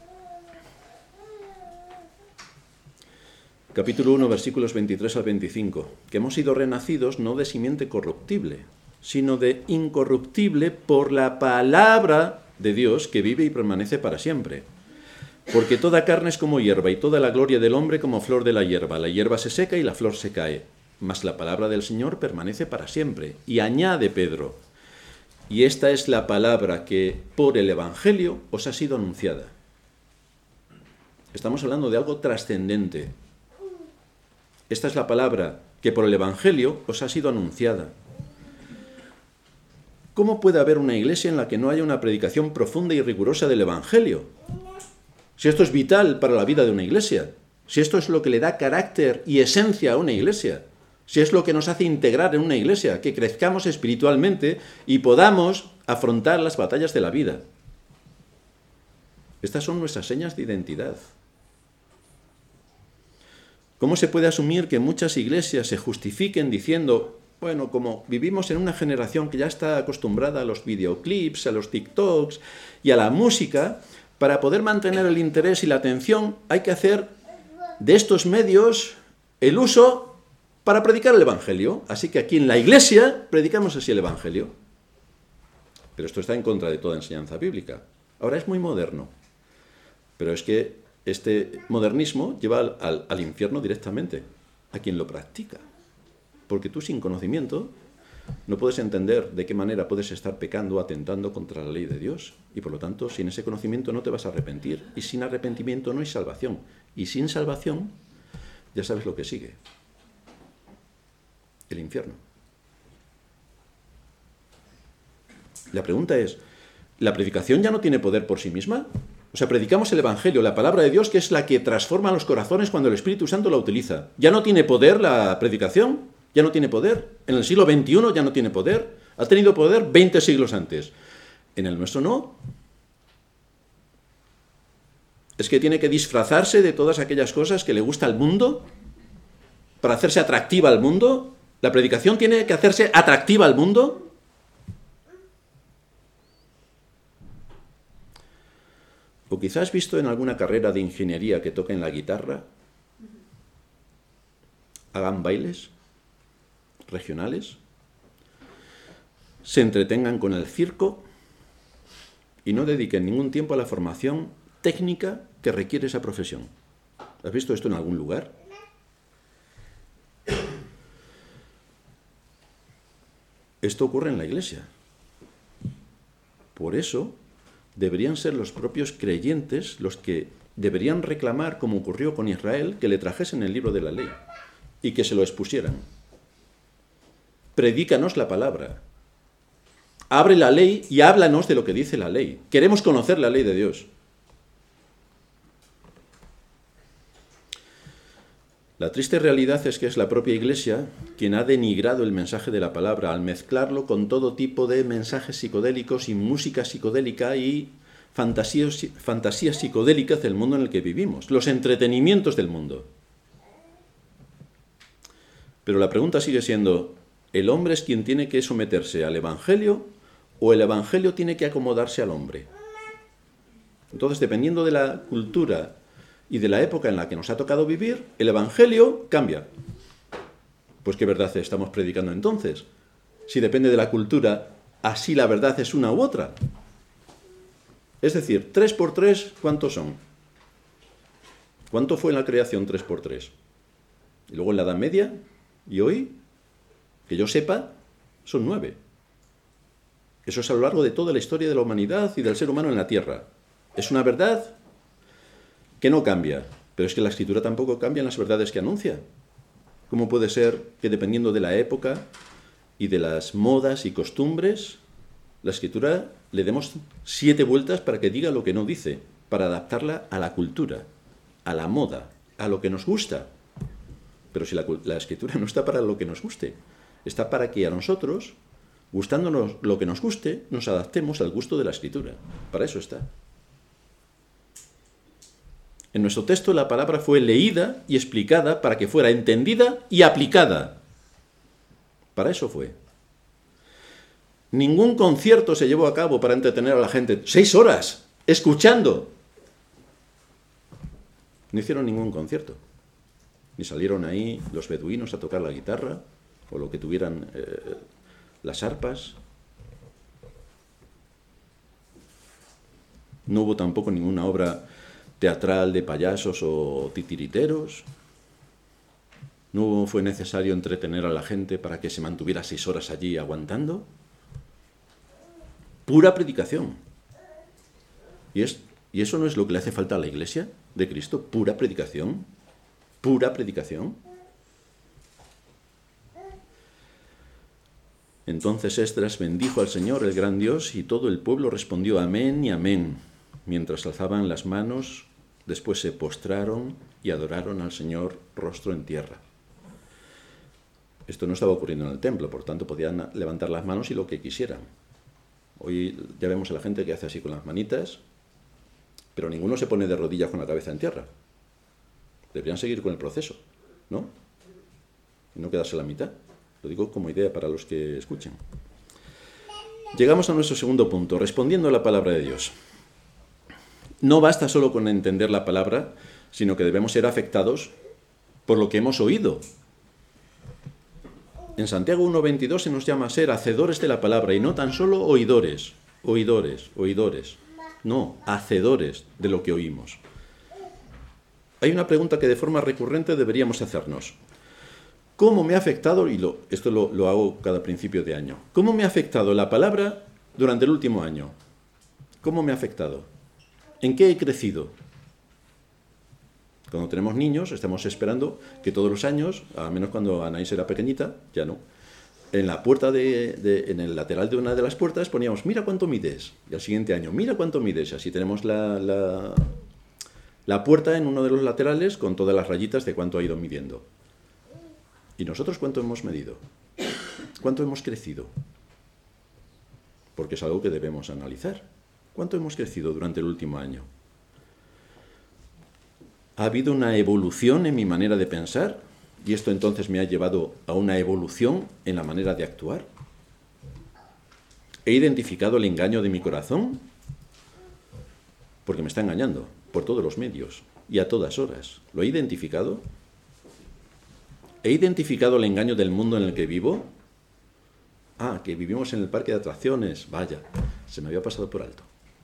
Speaker 1: capítulo 1, versículos 23 al 25, que hemos sido renacidos no de simiente corruptible, sino de incorruptible por la palabra de Dios que vive y permanece para siempre. Porque toda carne es como hierba y toda la gloria del hombre como flor de la hierba. La hierba se seca y la flor se cae, mas la palabra del Señor permanece para siempre. Y añade Pedro, y esta es la palabra que por el Evangelio os ha sido anunciada. Estamos hablando de algo trascendente. Esta es la palabra que por el Evangelio os ha sido anunciada. ¿Cómo puede haber una iglesia en la que no haya una predicación profunda y rigurosa del Evangelio? Si esto es vital para la vida de una iglesia, si esto es lo que le da carácter y esencia a una iglesia, si es lo que nos hace integrar en una iglesia, que crezcamos espiritualmente y podamos afrontar las batallas de la vida. Estas son nuestras señas de identidad. ¿Cómo se puede asumir que muchas iglesias se justifiquen diciendo, bueno, como vivimos en una generación que ya está acostumbrada a los videoclips, a los TikToks y a la música, para poder mantener el interés y la atención hay que hacer de estos medios el uso para predicar el Evangelio? Así que aquí en la iglesia predicamos así el Evangelio. Pero esto está en contra de toda enseñanza bíblica. Ahora es muy moderno, pero es que este modernismo lleva al infierno directamente a quien lo practica. Porque tú sin conocimiento no puedes entender de qué manera puedes estar pecando o atentando contra la ley de Dios. Y por lo tanto, sin ese conocimiento no te vas a arrepentir. Y sin arrepentimiento no hay salvación. Y sin salvación, ya sabes lo que sigue. El infierno. La pregunta es, ¿la predicación ya no tiene poder por sí misma? O sea, predicamos el Evangelio, la palabra de Dios, que es la que transforma los corazones cuando el Espíritu Santo la utiliza. ¿Ya no tiene poder la predicación? ¿Ya no tiene poder? En el siglo XXI ya no tiene poder. Ha tenido poder 20 siglos antes. En el nuestro no. Es que tiene que disfrazarse de todas aquellas cosas que le gusta al mundo para hacerse atractiva al mundo. ¿La predicación tiene que hacerse atractiva al mundo? O quizás has visto en alguna carrera de ingeniería que toquen la guitarra, hagan bailes regionales, se entretengan con el circo y no dediquen ningún tiempo a la formación técnica que requiere esa profesión. ¿Has visto esto en algún lugar? Esto ocurre en la iglesia. Por eso deberían ser los propios creyentes los que deberían reclamar, como ocurrió con Israel, que le trajesen el libro de la ley y que se lo expusieran. Predícanos la palabra. Abre la ley y háblanos de lo que dice la ley. Queremos conocer la ley de Dios. La triste realidad es que es la propia Iglesia quien ha denigrado el mensaje de la palabra al mezclarlo con todo tipo de mensajes psicodélicos y música psicodélica y fantasías psicodélicas del mundo en el que vivimos, los entretenimientos del mundo. Pero la pregunta sigue siendo, ¿el hombre es quien tiene que someterse al Evangelio o el Evangelio tiene que acomodarse al hombre? Entonces, dependiendo de la cultura y de la época en la que nos ha tocado vivir, el Evangelio cambia. Pues ¿qué verdad estamos predicando entonces? Si depende de la cultura, así la verdad es una u otra. Es decir, 3 por 3, ¿cuántos son? ¿Cuánto fue en la creación 3 por 3? Y luego en la Edad Media, y hoy, que yo sepa, son 9. Eso es a lo largo de toda la historia de la humanidad y del ser humano en la Tierra. Es una verdad que no cambia, pero es que la Escritura tampoco cambia en las verdades que anuncia. ¿Cómo puede ser que dependiendo de la época y de las modas y costumbres, la Escritura le demos 7 vueltas para que diga lo que no dice, para adaptarla a la cultura, a la moda, a lo que nos gusta? Pero si la Escritura no está para lo que nos guste, está para que a nosotros, gustándonos lo que nos guste, nos adaptemos al gusto de la Escritura. Para eso está. En nuestro texto la palabra fue leída y explicada para que fuera entendida y aplicada. Para eso fue. Ningún concierto se llevó a cabo para entretener a la gente. 6 horas, escuchando. No hicieron ningún concierto. Ni salieron ahí los beduinos a tocar la guitarra, o lo que tuvieran las arpas. No hubo tampoco ninguna obra teatral de payasos o titiriteros. No fue necesario entretener a la gente para que se mantuviera 6 horas allí aguantando. Pura predicación. ¿Y eso no es lo que le hace falta a la Iglesia de Cristo? Pura predicación. Pura predicación. Entonces Esdras bendijo al Señor, el gran Dios, y todo el pueblo respondió amén y amén, mientras alzaban las manos. Después se postraron y adoraron al Señor rostro en tierra. Esto no estaba ocurriendo en el templo, por tanto podían levantar las manos y lo que quisieran. Hoy ya vemos a la gente que hace así con las manitas, pero ninguno se pone de rodillas con la cabeza en tierra. Deberían seguir con el proceso, ¿no? Y no quedarse a la mitad. Lo digo como idea para los que escuchen. Llegamos a nuestro segundo punto, respondiendo a la palabra de Dios. No basta solo con entender la palabra, sino que debemos ser afectados por lo que hemos oído. En Santiago 1:22 se nos llama a ser hacedores de la palabra y no tan solo oidores. No, hacedores de lo que oímos. Hay una pregunta que de forma recurrente deberíamos hacernos. ¿Cómo me ha afectado, esto lo hago cada principio de año, cómo me ha afectado la palabra durante el último año? ¿Cómo me ha afectado? ¿En qué he crecido? Cuando tenemos niños, estamos esperando que todos los años, al menos cuando Anaís era pequeñita, ya no, en la puerta en el lateral de una de las puertas poníamos, mira cuánto mides, y al siguiente año, mira cuánto mides, así tenemos la puerta en uno de los laterales con todas las rayitas de cuánto ha ido midiendo. ¿Y nosotros cuánto hemos medido? ¿Cuánto hemos crecido? Porque es algo que debemos analizar. ¿Cuánto hemos crecido durante el último año? ¿Ha habido una evolución en mi manera de pensar? ¿Y esto entonces me ha llevado a una evolución en la manera de actuar? ¿He identificado el engaño de mi corazón? Porque me está engañando por todos los medios y a todas horas. ¿Lo he identificado? ¿He identificado el engaño del mundo en el que vivo? Ah, que vivimos en el parque de atracciones. Vaya, se me había pasado por alto.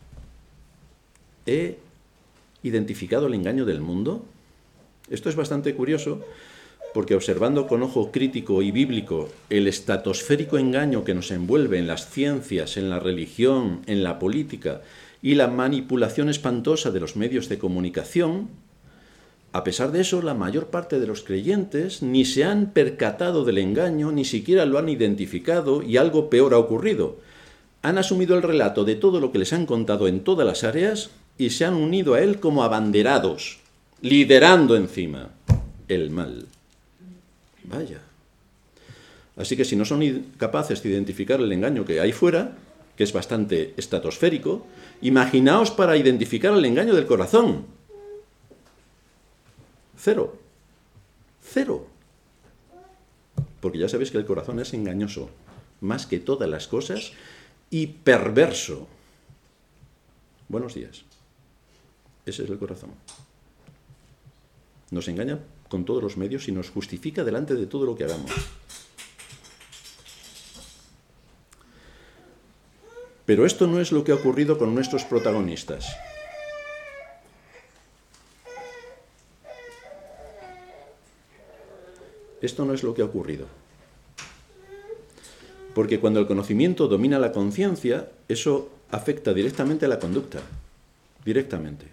Speaker 1: ¿He identificado el engaño del mundo? Esto es bastante curioso porque observando con ojo crítico y bíblico el estratosférico engaño que nos envuelve en las ciencias, en la religión, en la política y la manipulación espantosa de los medios de comunicación, a pesar de eso, la mayor parte de los creyentes ni se han percatado del engaño, ni siquiera lo han identificado y algo peor ha ocurrido. Han asumido el relato de todo lo que les han contado en todas las áreas y se han unido a él como abanderados, liderando encima el mal. Vaya. Así que si no son capaces de identificar el engaño que hay fuera, que es bastante estratosférico, imaginaos para identificar el engaño del corazón. Cero. Porque ya sabéis que el corazón es engañoso, más que todas las cosas, y perverso. Buenos días. Ese es el corazón. Nos engaña con todos los medios y nos justifica delante de todo lo que hagamos. Pero esto no es lo que ha ocurrido con nuestros protagonistas. Esto no es lo que ha ocurrido. Porque cuando el conocimiento domina la conciencia, eso afecta directamente a la conducta. Directamente.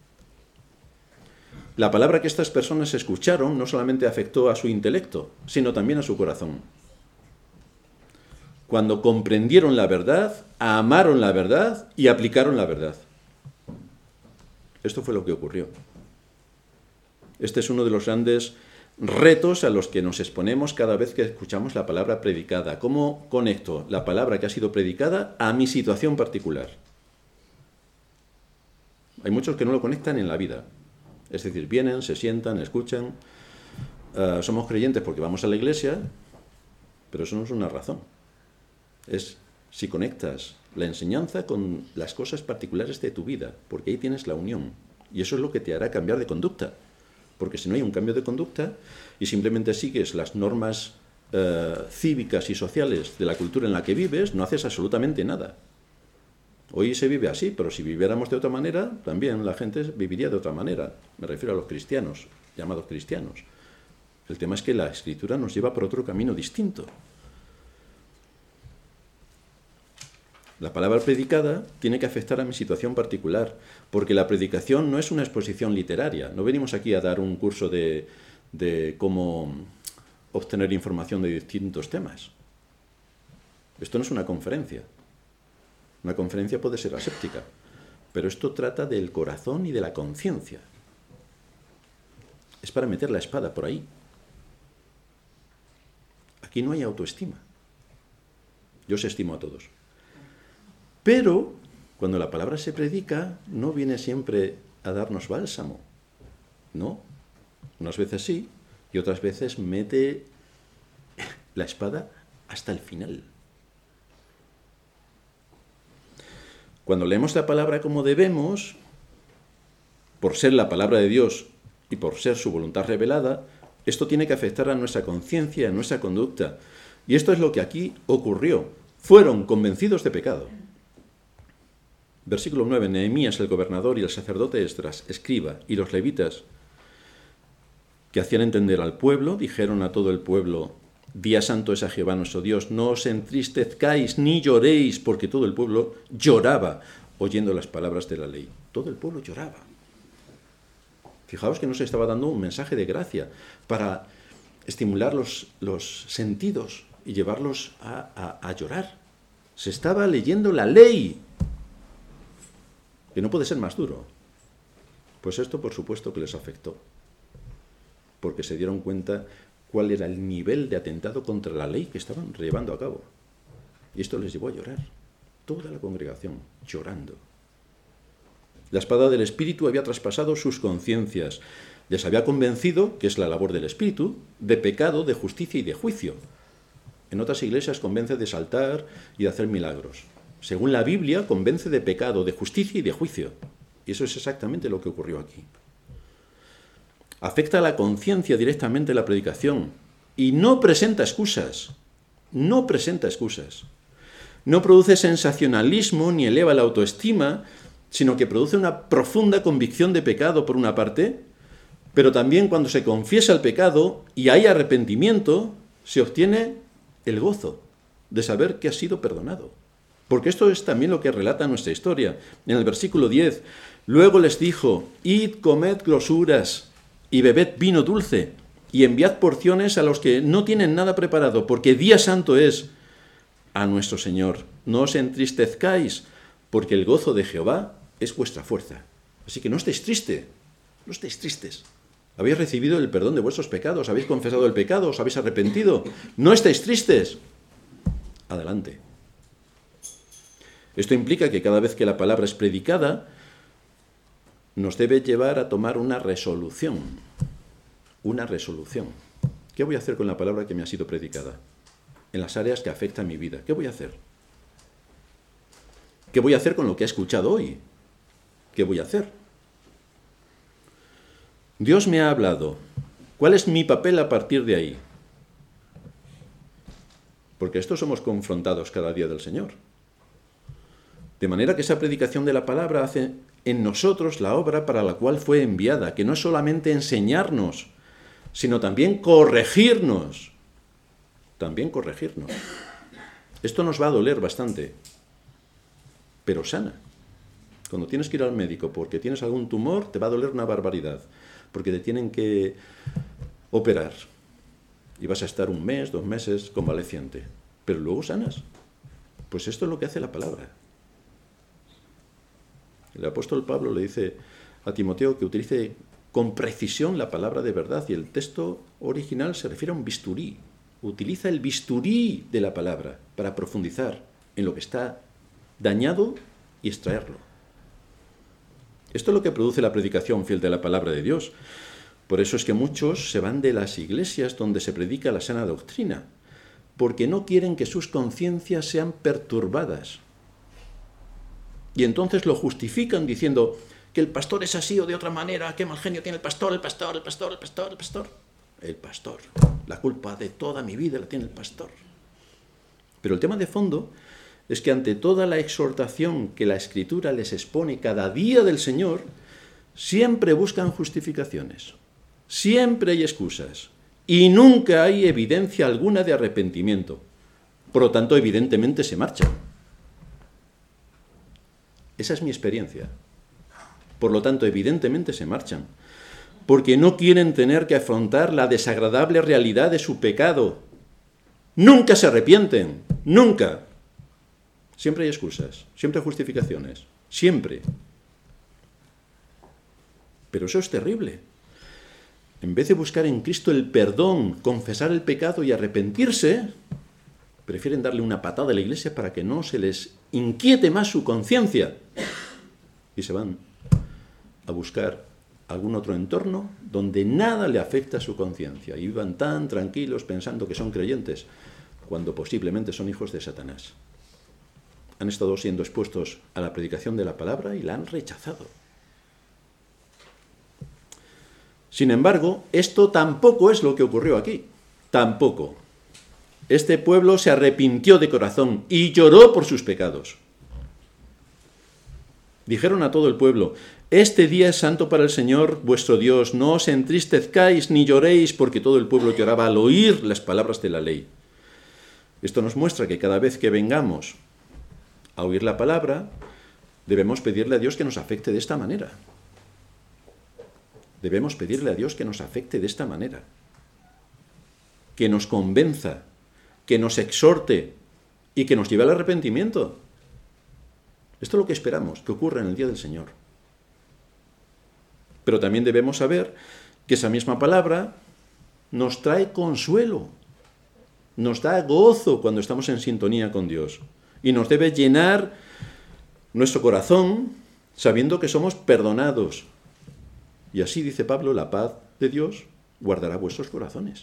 Speaker 1: La palabra que estas personas escucharon no solamente afectó a su intelecto, sino también a su corazón. Cuando comprendieron la verdad, amaron la verdad y aplicaron la verdad. Esto fue lo que ocurrió. Este es uno de los grandes retos a los que nos exponemos cada vez que escuchamos la palabra predicada. ¿Cómo conecto la palabra que ha sido predicada a mi situación particular? Hay muchos que no lo conectan en la vida. Es decir, vienen, se sientan, escuchan. Somos creyentes porque vamos a la iglesia, Pero eso no es una razón. Es si conectas la enseñanza con las cosas particulares de tu vida, porque ahí tienes la unión. Y eso es lo que te hará cambiar de conducta. Porque si no hay un cambio de conducta y simplemente sigues las normas cívicas y sociales de la cultura en la que vives, no haces absolutamente nada. Hoy se vive así, pero si viviéramos de otra manera, también la gente viviría de otra manera. Me refiero a los cristianos, llamados cristianos. El tema es que la Escritura nos lleva por otro camino distinto. La palabra predicada tiene que afectar a mi situación particular, porque la predicación no es una exposición literaria. No venimos aquí a dar un curso de cómo obtener información de distintos temas. Esto no es una conferencia. Una conferencia puede ser aséptica, pero esto trata del corazón y de la conciencia. Es para meter la espada por ahí. Aquí no hay autoestima. Yo os estimo a todos. Pero cuando la palabra se predica, no viene siempre a darnos bálsamo. No. Unas veces sí, y otras veces mete la espada hasta el final. Cuando leemos la palabra como debemos, por ser la palabra de Dios y por ser su voluntad revelada, esto tiene que afectar a nuestra conciencia, a nuestra conducta. Y esto es lo que aquí ocurrió. Fueron convencidos de pecado. Versículo 9. Nehemías, el gobernador, y el sacerdote Esdras, escriba, y los levitas, que hacían entender al pueblo, dijeron a todo el pueblo: Día santo es a Jehová nuestro Dios, no os entristezcáis ni lloréis, porque todo el pueblo lloraba oyendo las palabras de la ley. Todo el pueblo lloraba. Fijaos que nos estaba dando un mensaje de gracia para estimular los sentidos y llevarlos a llorar. Se estaba leyendo la ley, que no puede ser más duro. Pues esto, por supuesto, que les afectó, porque se dieron cuenta cuál era el nivel de atentado contra la ley que estaban llevando a cabo. Y esto les llevó a llorar. Toda la congregación llorando. La espada del Espíritu había traspasado sus conciencias. Les había convencido, que es la labor del Espíritu, de pecado, de justicia y de juicio. En otras iglesias convence de saltar y de hacer milagros. Según la Biblia, convence de pecado, de justicia y de juicio. Y eso es exactamente lo que ocurrió aquí. Afecta a la conciencia directamente la predicación y no presenta excusas. No presenta excusas. No produce sensacionalismo ni eleva la autoestima, sino que produce una profunda convicción de pecado por una parte, pero también cuando se confiesa el pecado y hay arrepentimiento, se obtiene el gozo de saber que ha sido perdonado. Porque esto es también lo que relata nuestra historia. En el versículo 10, luego les dijo: id, comed grosuras y bebed vino dulce, y enviad porciones a los que no tienen nada preparado, porque día santo es a nuestro Señor. No os entristezcáis, porque el gozo de Jehová es vuestra fuerza. Así que no estéis tristes, no estéis tristes. Habéis recibido el perdón de vuestros pecados, habéis confesado el pecado, os habéis arrepentido. No estéis tristes. Adelante. Esto implica que cada vez que la palabra es predicada, nos debe llevar a tomar una resolución. Una resolución. ¿Qué voy a hacer con la palabra que me ha sido predicada? En las áreas que afectan a mi vida. ¿Qué voy a hacer? ¿Qué voy a hacer con lo que he escuchado hoy? ¿Qué voy a hacer? Dios me ha hablado. ¿Cuál es mi papel a partir de ahí? Porque esto somos confrontados cada día del Señor. De manera que esa predicación de la palabra hace en nosotros la obra para la cual fue enviada, que no es solamente enseñarnos, sino también corregirnos. También corregirnos. Esto nos va a doler bastante, pero sana. Cuando tienes que ir al médico porque tienes algún tumor, te va a doler una barbaridad, porque te tienen que operar. Y vas a estar 1 mes, 2 meses convaleciente, pero luego sanas. Pues esto es lo que hace la palabra. El apóstol Pablo le dice a Timoteo que utilice con precisión la palabra de verdad, y el texto original se refiere a un bisturí. Utiliza el bisturí de la palabra para profundizar en lo que está dañado y extraerlo. Esto es lo que produce la predicación fiel de la palabra de Dios. Por eso es que muchos se van de las iglesias donde se predica la sana doctrina, porque no quieren que sus conciencias sean perturbadas. Y entonces lo justifican diciendo que el pastor es así o de otra manera, qué mal genio tiene el pastor. El pastor. La culpa de toda mi vida la tiene el pastor. Pero el tema de fondo es que ante toda la exhortación que la Escritura les expone cada día del Señor, siempre buscan justificaciones, siempre hay excusas y nunca hay evidencia alguna de arrepentimiento. Por lo tanto, evidentemente se marchan. Esa es mi experiencia. Por lo tanto, evidentemente se marchan, porque no quieren tener que afrontar la desagradable realidad de su pecado. Nunca se arrepienten, nunca. Siempre hay excusas, siempre hay justificaciones, siempre. Pero eso es terrible. En vez de buscar en Cristo el perdón, confesar el pecado y arrepentirse, prefieren darle una patada a la Iglesia para que no se les inquiete más su conciencia. Y se van a buscar algún otro entorno donde nada le afecta a su conciencia y vivan tan tranquilos pensando que son creyentes, cuando posiblemente son hijos de Satanás. Han estado siendo expuestos a la predicación de la palabra y la han rechazado. Sin embargo, esto tampoco es lo que ocurrió aquí. Tampoco. Este pueblo se arrepintió de corazón y lloró por sus pecados. Dijeron a todo el pueblo: este día es santo para el Señor vuestro Dios, no os entristezcáis ni lloréis, porque todo el pueblo lloraba al oír las palabras de la ley. Esto nos muestra que cada vez que vengamos a oír la palabra, debemos pedirle a Dios que nos afecte de esta manera. Debemos pedirle a Dios que nos afecte de esta manera. Que nos convenza, que nos exhorte y que nos lleve al arrepentimiento. Esto es lo que esperamos que ocurra en el día del Señor. Pero también debemos saber que esa misma palabra nos trae consuelo, nos da gozo cuando estamos en sintonía con Dios y nos debe llenar nuestro corazón sabiendo que somos perdonados. Y así dice Pablo: la paz de Dios guardará vuestros corazones.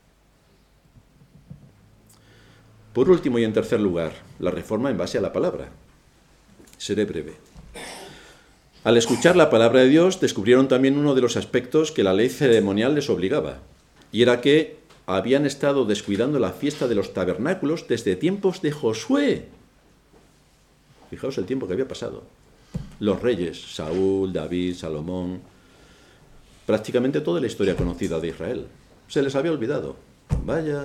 Speaker 1: Por último y en tercer lugar, la reforma en base a la palabra. Seré breve. Al escuchar la palabra de Dios, descubrieron también uno de los aspectos que la ley ceremonial les obligaba, y era que habían estado descuidando la fiesta de los tabernáculos desde tiempos de Josué. Fijaos el tiempo que había pasado. Los reyes, Saúl, David, Salomón, prácticamente toda la historia conocida de Israel. Se les había olvidado. Vaya.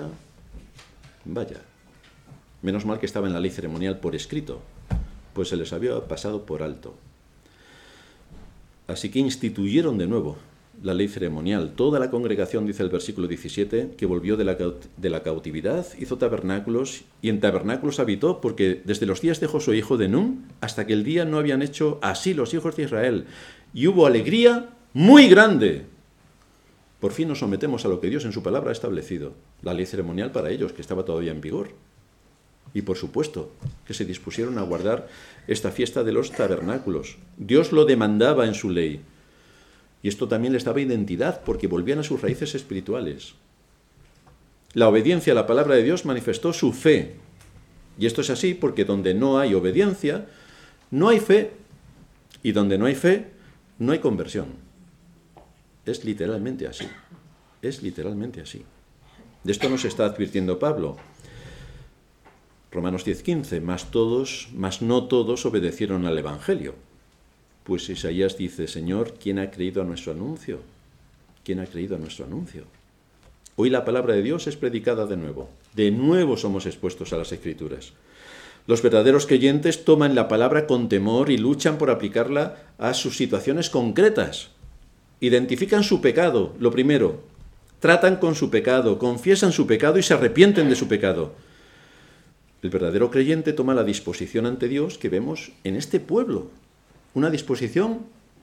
Speaker 1: Menos mal que estaba en la ley ceremonial por escrito, pues se les había pasado por alto. Así que instituyeron de nuevo la ley ceremonial. Toda la congregación, dice el versículo 17, que volvió de la cautividad, hizo tabernáculos, y en tabernáculos habitó, porque desde los días de Josué, hijo de Nun, hasta aquel día no habían hecho así los hijos de Israel. Y hubo alegría muy grande. Por fin nos sometemos a lo que Dios en su palabra ha establecido, la ley ceremonial para ellos, que estaba todavía en vigor. Y por supuesto que se dispusieron a guardar esta fiesta de los tabernáculos. Dios lo demandaba en su ley. Y esto también les daba identidad, porque volvían a sus raíces espirituales. La obediencia a la palabra de Dios manifestó su fe. Y esto es así porque donde no hay obediencia, no hay fe. Y donde no hay fe, no hay conversión. Es literalmente así. Es literalmente así. De esto nos está advirtiendo Pablo. Romanos 10:15, mas no todos obedecieron al Evangelio. Pues Isaías dice: Señor, ¿quién ha creído a nuestro anuncio? ¿Quién ha creído a nuestro anuncio? Hoy la palabra de Dios es predicada de nuevo. De nuevo somos expuestos a las Escrituras. Los verdaderos creyentes toman la palabra con temor y luchan por aplicarla a sus situaciones concretas. Identifican su pecado, lo primero. Tratan con su pecado, confiesan su pecado y se arrepienten de su pecado. El verdadero creyente toma la disposición ante Dios que vemos en este pueblo. Una disposición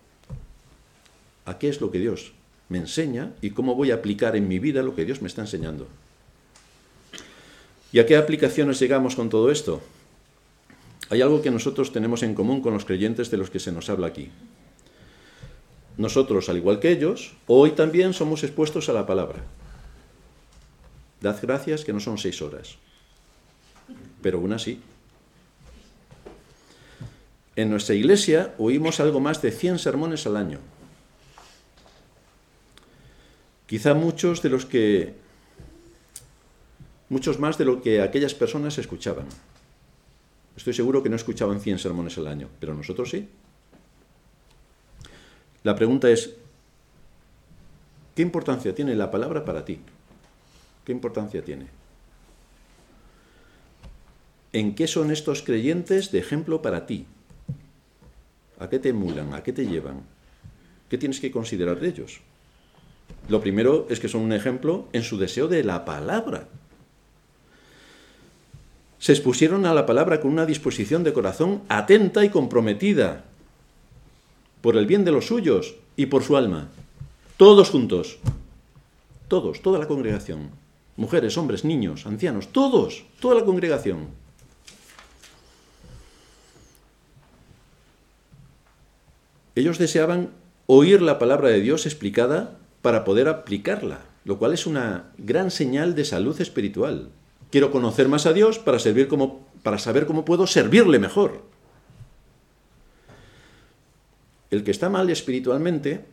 Speaker 1: a qué es lo que Dios me enseña y cómo voy a aplicar en mi vida lo que Dios me está enseñando. ¿Y a qué aplicaciones llegamos con todo esto? Hay algo que nosotros tenemos en común con los creyentes de los que se nos habla aquí. Nosotros, al igual que ellos, hoy también somos expuestos a la palabra. Dad gracias que no son 6 horas. pero una sí. En nuestra iglesia oímos algo más de 100 sermones al año. Quizá muchos más de lo que aquellas personas escuchaban. Estoy seguro que no escuchaban 100 sermones al año, pero nosotros sí. La pregunta es, ¿qué importancia tiene la palabra para ti? ¿Qué importancia tiene? ¿En qué son estos creyentes de ejemplo para ti? ¿A qué te emulan? ¿A qué te llevan? ¿Qué tienes que considerar de ellos? Lo primero es que son un ejemplo en su deseo de la palabra. Se expusieron a la palabra con una disposición de corazón atenta y comprometida por el bien de los suyos y por su alma. Todos juntos. Todos, toda la congregación. Mujeres, hombres, niños, ancianos, todos, toda la congregación. Ellos deseaban oír la palabra de Dios explicada para poder aplicarla, lo cual es una gran señal de salud espiritual. Quiero conocer más a Dios para saber cómo puedo servirle mejor. El que está mal espiritualmente,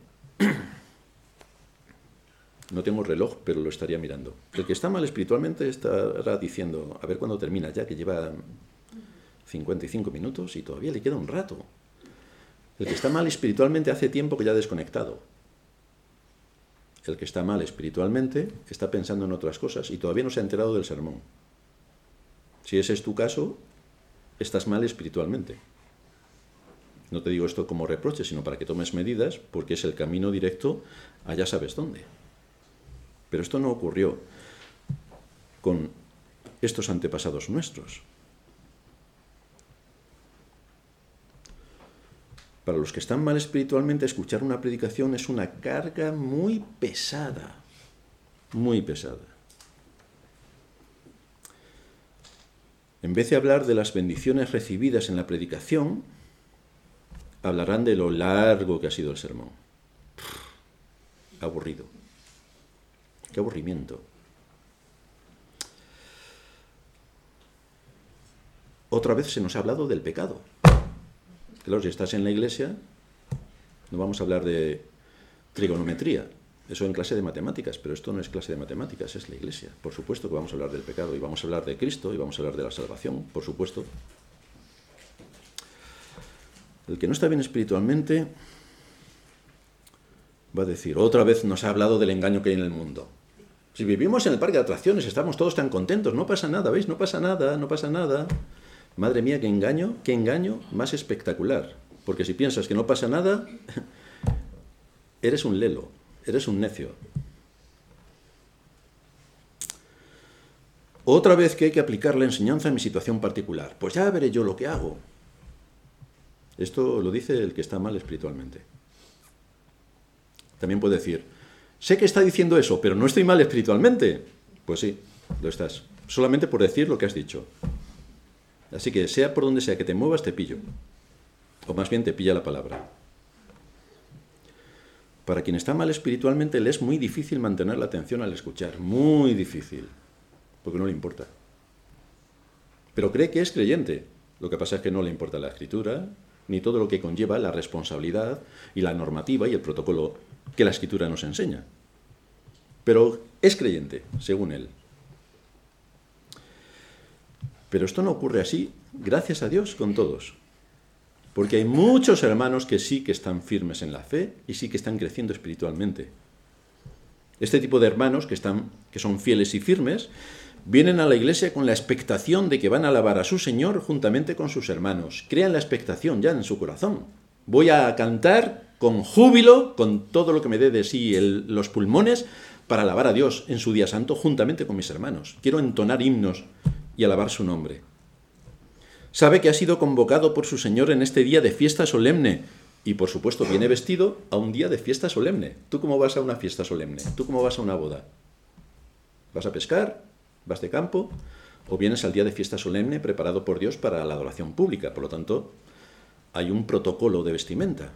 Speaker 1: no tengo reloj, pero lo estaría mirando. El que está mal espiritualmente estará diciendo, a ver cuándo termina ya, que lleva 55 minutos y todavía le queda un rato. El que está mal espiritualmente hace tiempo que ya ha desconectado. El que está mal espiritualmente está pensando en otras cosas y todavía no se ha enterado del sermón. Si ese es tu caso, estás mal espiritualmente. No te digo esto como reproche, sino para que tomes medidas, porque es el camino directo a ya sabes dónde. Pero esto no ocurrió con estos antepasados nuestros. Para los que están mal espiritualmente, escuchar una predicación es una carga muy pesada, muy pesada. En vez de hablar de las bendiciones recibidas en la predicación, hablarán de lo largo que ha sido el sermón. Aburrido. Qué aburrimiento. Otra vez se nos ha hablado del pecado. Claro, si estás en la iglesia, no vamos a hablar de trigonometría, eso en clase de matemáticas, pero esto no es clase de matemáticas, es la iglesia. Por supuesto que vamos a hablar del pecado, y vamos a hablar de Cristo, y vamos a hablar de la salvación, por supuesto. El que no está bien espiritualmente va a decir, otra vez nos ha hablado del engaño que hay en el mundo. Si vivimos en el parque de atracciones, estamos todos tan contentos, no pasa nada, ¿veis? No pasa nada, no pasa nada. Madre mía, qué engaño más espectacular. Porque si piensas que no pasa nada, eres un lelo, eres un necio. Otra vez que hay que aplicar la enseñanza en mi situación particular. Pues ya veré yo lo que hago. Esto lo dice el que está mal espiritualmente. También puede decir, sé que está diciendo eso, pero no estoy mal espiritualmente. Pues sí, lo estás. Solamente por decir lo que has dicho. Así que sea por donde sea que te muevas, te pillo. O más bien te pilla la palabra. Para quien está mal espiritualmente, le es muy difícil mantener la atención al escuchar. Muy difícil. Porque no le importa. Pero cree que es creyente. Lo que pasa es que no le importa la escritura, ni todo lo que conlleva la responsabilidad y la normativa y el protocolo que la escritura nos enseña. Pero es creyente, según él. Pero esto no ocurre así, gracias a Dios, con todos. Porque hay muchos hermanos que sí que están firmes en la fe y sí que están creciendo espiritualmente. Este tipo de hermanos que son fieles y firmes, vienen a la iglesia con la expectación de que van a alabar a su Señor juntamente con sus hermanos. Crean la expectación ya en su corazón. Voy a cantar con júbilo, con todo lo que me dé de sí los pulmones, para alabar a Dios en su día santo juntamente con mis hermanos. Quiero entonar himnos y alabar su nombre. Sabe que ha sido convocado por su Señor en este día de fiesta solemne y, por supuesto, viene vestido a un día de fiesta solemne. ¿Tú cómo vas a una fiesta solemne? ¿Tú cómo vas a una boda? ¿Vas a pescar? ¿Vas de campo? ¿O vienes al día de fiesta solemne preparado por Dios para la adoración pública? Por lo tanto, hay un protocolo de vestimenta.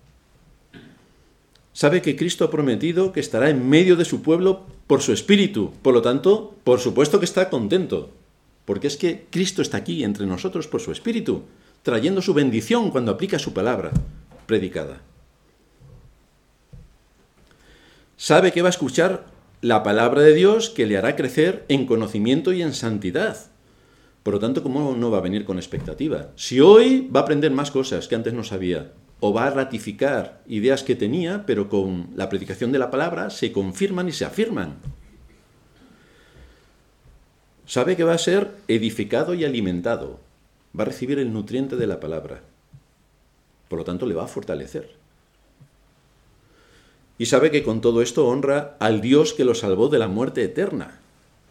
Speaker 1: Sabe que Cristo ha prometido que estará en medio de su pueblo por su espíritu. Por lo tanto, por supuesto que está contento. porque es que Cristo está aquí entre nosotros por su Espíritu, trayendo su bendición cuando aplica su palabra predicada. Sabe que va a escuchar la palabra de Dios que le hará crecer en conocimiento y en santidad. Por lo tanto, ¿cómo no va a venir con expectativa? Si hoy va a aprender más cosas que antes no sabía, o va a ratificar ideas que tenía, pero con la predicación de la palabra se confirman y se afirman. Sabe que va a ser edificado y alimentado, va a recibir el nutriente de la palabra. Por lo tanto, le va a fortalecer. Y sabe que con todo esto honra al Dios que lo salvó de la muerte eterna.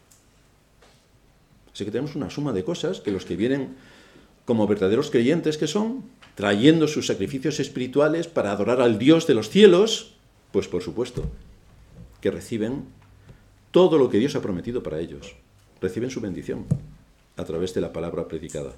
Speaker 1: Así que tenemos una suma de cosas que los que vienen como verdaderos creyentes que son, trayendo sus sacrificios espirituales para adorar al Dios de los cielos, pues por supuesto, que reciben todo lo que Dios ha prometido para ellos. Reciben su bendición a través de la palabra predicada.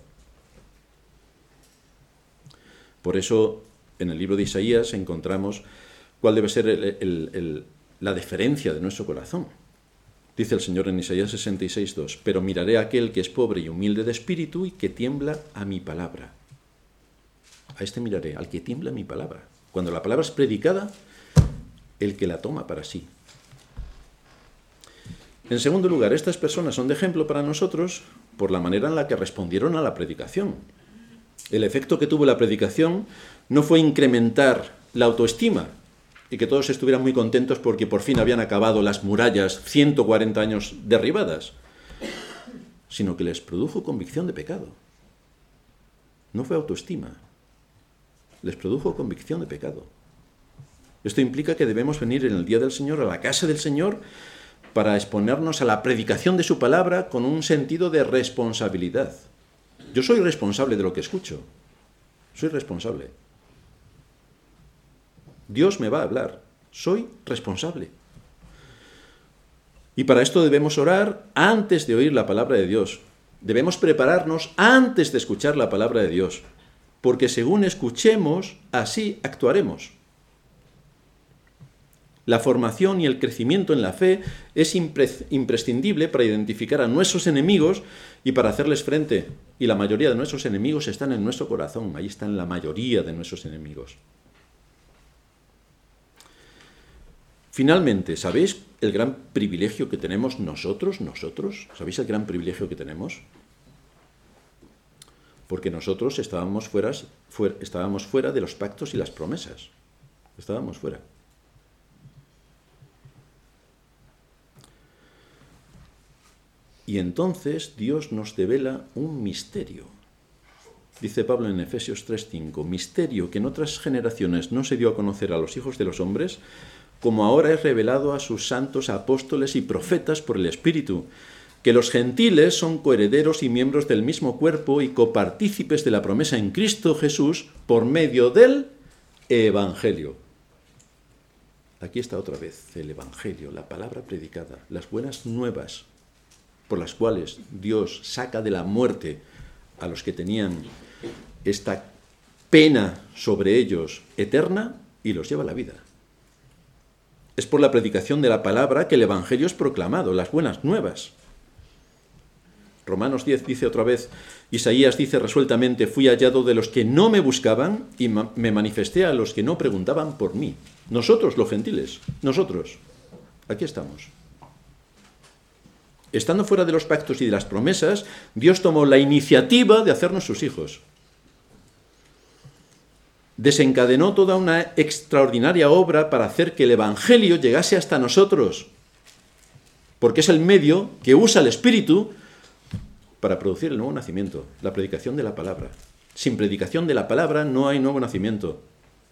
Speaker 1: Por eso, en el libro de Isaías encontramos cuál debe ser la deferencia de nuestro corazón. Dice el Señor en Isaías 66:2, pero miraré a aquel que es pobre y humilde de espíritu y que tiembla a mi palabra. A este miraré, al que tiembla a mi palabra. Cuando la palabra es predicada, el que la toma para sí. En segundo lugar, estas personas son de ejemplo para nosotros por la manera en la que respondieron a la predicación. El efecto que tuvo la predicación no fue incrementar la autoestima y que todos estuvieran muy contentos porque por fin habían acabado las murallas 140 años derribadas, sino que les produjo convicción de pecado. No fue autoestima, les produjo convicción de pecado. Esto implica que debemos venir en el día del Señor a la casa del Señor para exponernos a la predicación de su palabra con un sentido de responsabilidad. Yo soy responsable de lo que escucho. Soy responsable. Dios me va a hablar. Soy responsable. Y para esto debemos orar antes de oír la palabra de Dios. Debemos prepararnos antes de escuchar la palabra de Dios. Porque según escuchemos, así actuaremos. La formación y el crecimiento en la fe es imprescindible para identificar a nuestros enemigos y para hacerles frente. Y la mayoría de nuestros enemigos están en nuestro corazón. Ahí están la mayoría de nuestros enemigos. Finalmente, ¿sabéis el gran privilegio que tenemos nosotros? ¿Sabéis el gran privilegio que tenemos? Porque nosotros estábamos fuera de los pactos y las promesas. Estábamos fuera. Y entonces Dios nos devela un misterio. Dice Pablo en Efesios 3:5, misterio que en otras generaciones no se dio a conocer a los hijos de los hombres, como ahora es revelado a sus santos apóstoles y profetas por el Espíritu, que los gentiles son coherederos y miembros del mismo cuerpo y copartícipes de la promesa en Cristo Jesús por medio del Evangelio. Aquí está otra vez el Evangelio, la palabra predicada, las buenas nuevas por las cuales Dios saca de la muerte a los que tenían esta pena sobre ellos eterna y los lleva a la vida. Es por la predicación de la palabra que el Evangelio es proclamado, las buenas nuevas. Romanos 10 dice otra vez, Isaías dice resueltamente, fui hallado de los que no me buscaban y me manifesté a los que no preguntaban por mí. Nosotros, los gentiles, nosotros, aquí estamos. Estando fuera de los pactos y de las promesas, Dios tomó la iniciativa de hacernos sus hijos. Desencadenó toda una extraordinaria obra para hacer que el Evangelio llegase hasta nosotros, porque es el medio que usa el Espíritu para producir el nuevo nacimiento, la predicación de la palabra. Sin predicación de la palabra no hay nuevo nacimiento.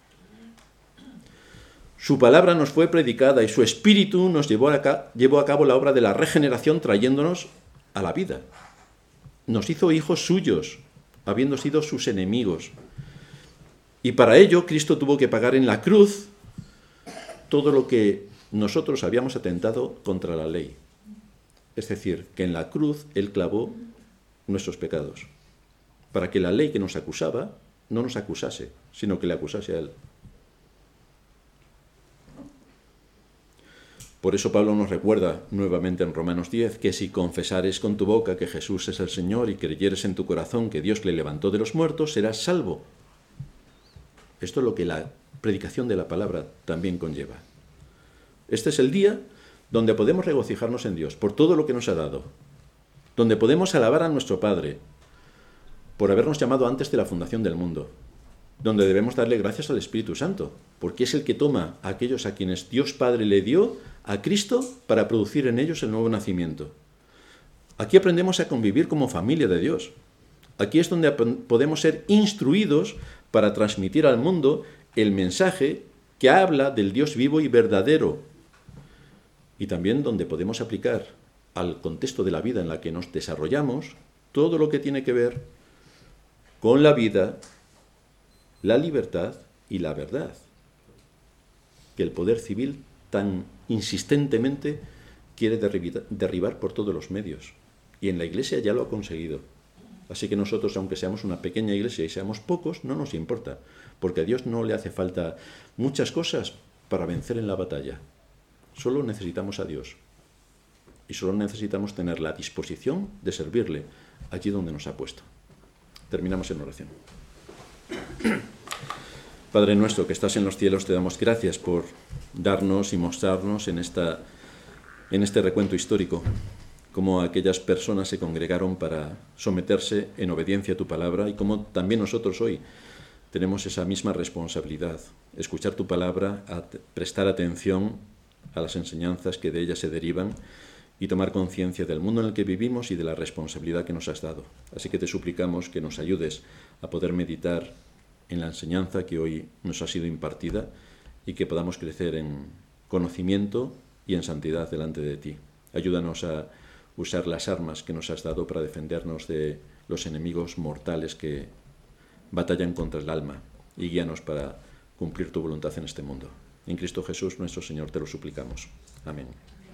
Speaker 1: Su palabra nos fue predicada y su Espíritu nos llevó a cabo la obra de la regeneración trayéndonos a la vida. Nos hizo hijos suyos, habiendo sido sus enemigos. Y para ello Cristo tuvo que pagar en la cruz todo lo que nosotros habíamos atentado contra la ley. Es decir, que en la cruz Él clavó nuestros pecados, para que la ley que nos acusaba no nos acusase, sino que le acusase a Él. Por eso Pablo nos recuerda nuevamente en Romanos 10 que si confesares con tu boca que Jesús es el Señor y creyeres en tu corazón que Dios le levantó de los muertos, serás salvo. Esto es lo que la predicación de la palabra también conlleva. Este es el día donde podemos regocijarnos en Dios por todo lo que nos ha dado, donde podemos alabar a nuestro Padre por habernos llamado antes de la fundación del mundo, donde debemos darle gracias al Espíritu Santo, porque es el que toma a aquellos a quienes Dios Padre le dio a Cristo para producir en ellos el nuevo nacimiento. Aquí aprendemos a convivir como familia de Dios. Aquí es donde podemos ser instruidos para transmitir al mundo el mensaje que habla del Dios vivo y verdadero, y también donde podemos aplicar al contexto de la vida en la que nos desarrollamos todo lo que tiene que ver con la vida, la libertad y la verdad, que el poder civil tan insistentemente quiere derribar por todos los medios. Y en la Iglesia ya lo ha conseguido. Así que nosotros, aunque seamos una pequeña iglesia y seamos pocos, no nos importa, porque a Dios no le hace falta muchas cosas para vencer en la batalla. Solo necesitamos a Dios. Y solo necesitamos tener la disposición de servirle allí donde nos ha puesto. Terminamos en oración. Padre nuestro que estás en los cielos, te damos gracias por darnos y mostrarnos en este recuento histórico cómo aquellas personas se congregaron para someterse en obediencia a tu palabra y cómo también nosotros hoy tenemos esa misma responsabilidad, escuchar tu palabra, prestar atención a las enseñanzas que de ella se derivan y tomar conciencia del mundo en el que vivimos y de la responsabilidad que nos has dado. Así que te suplicamos que nos ayudes a poder meditar en la enseñanza que hoy nos ha sido impartida y que podamos crecer en conocimiento y en santidad delante de ti. Ayúdanos a usar las armas que nos has dado para defendernos de los enemigos mortales que batallan contra el alma y guíanos para cumplir tu voluntad en este mundo. En Cristo Jesús, nuestro Señor, te lo suplicamos. Amén.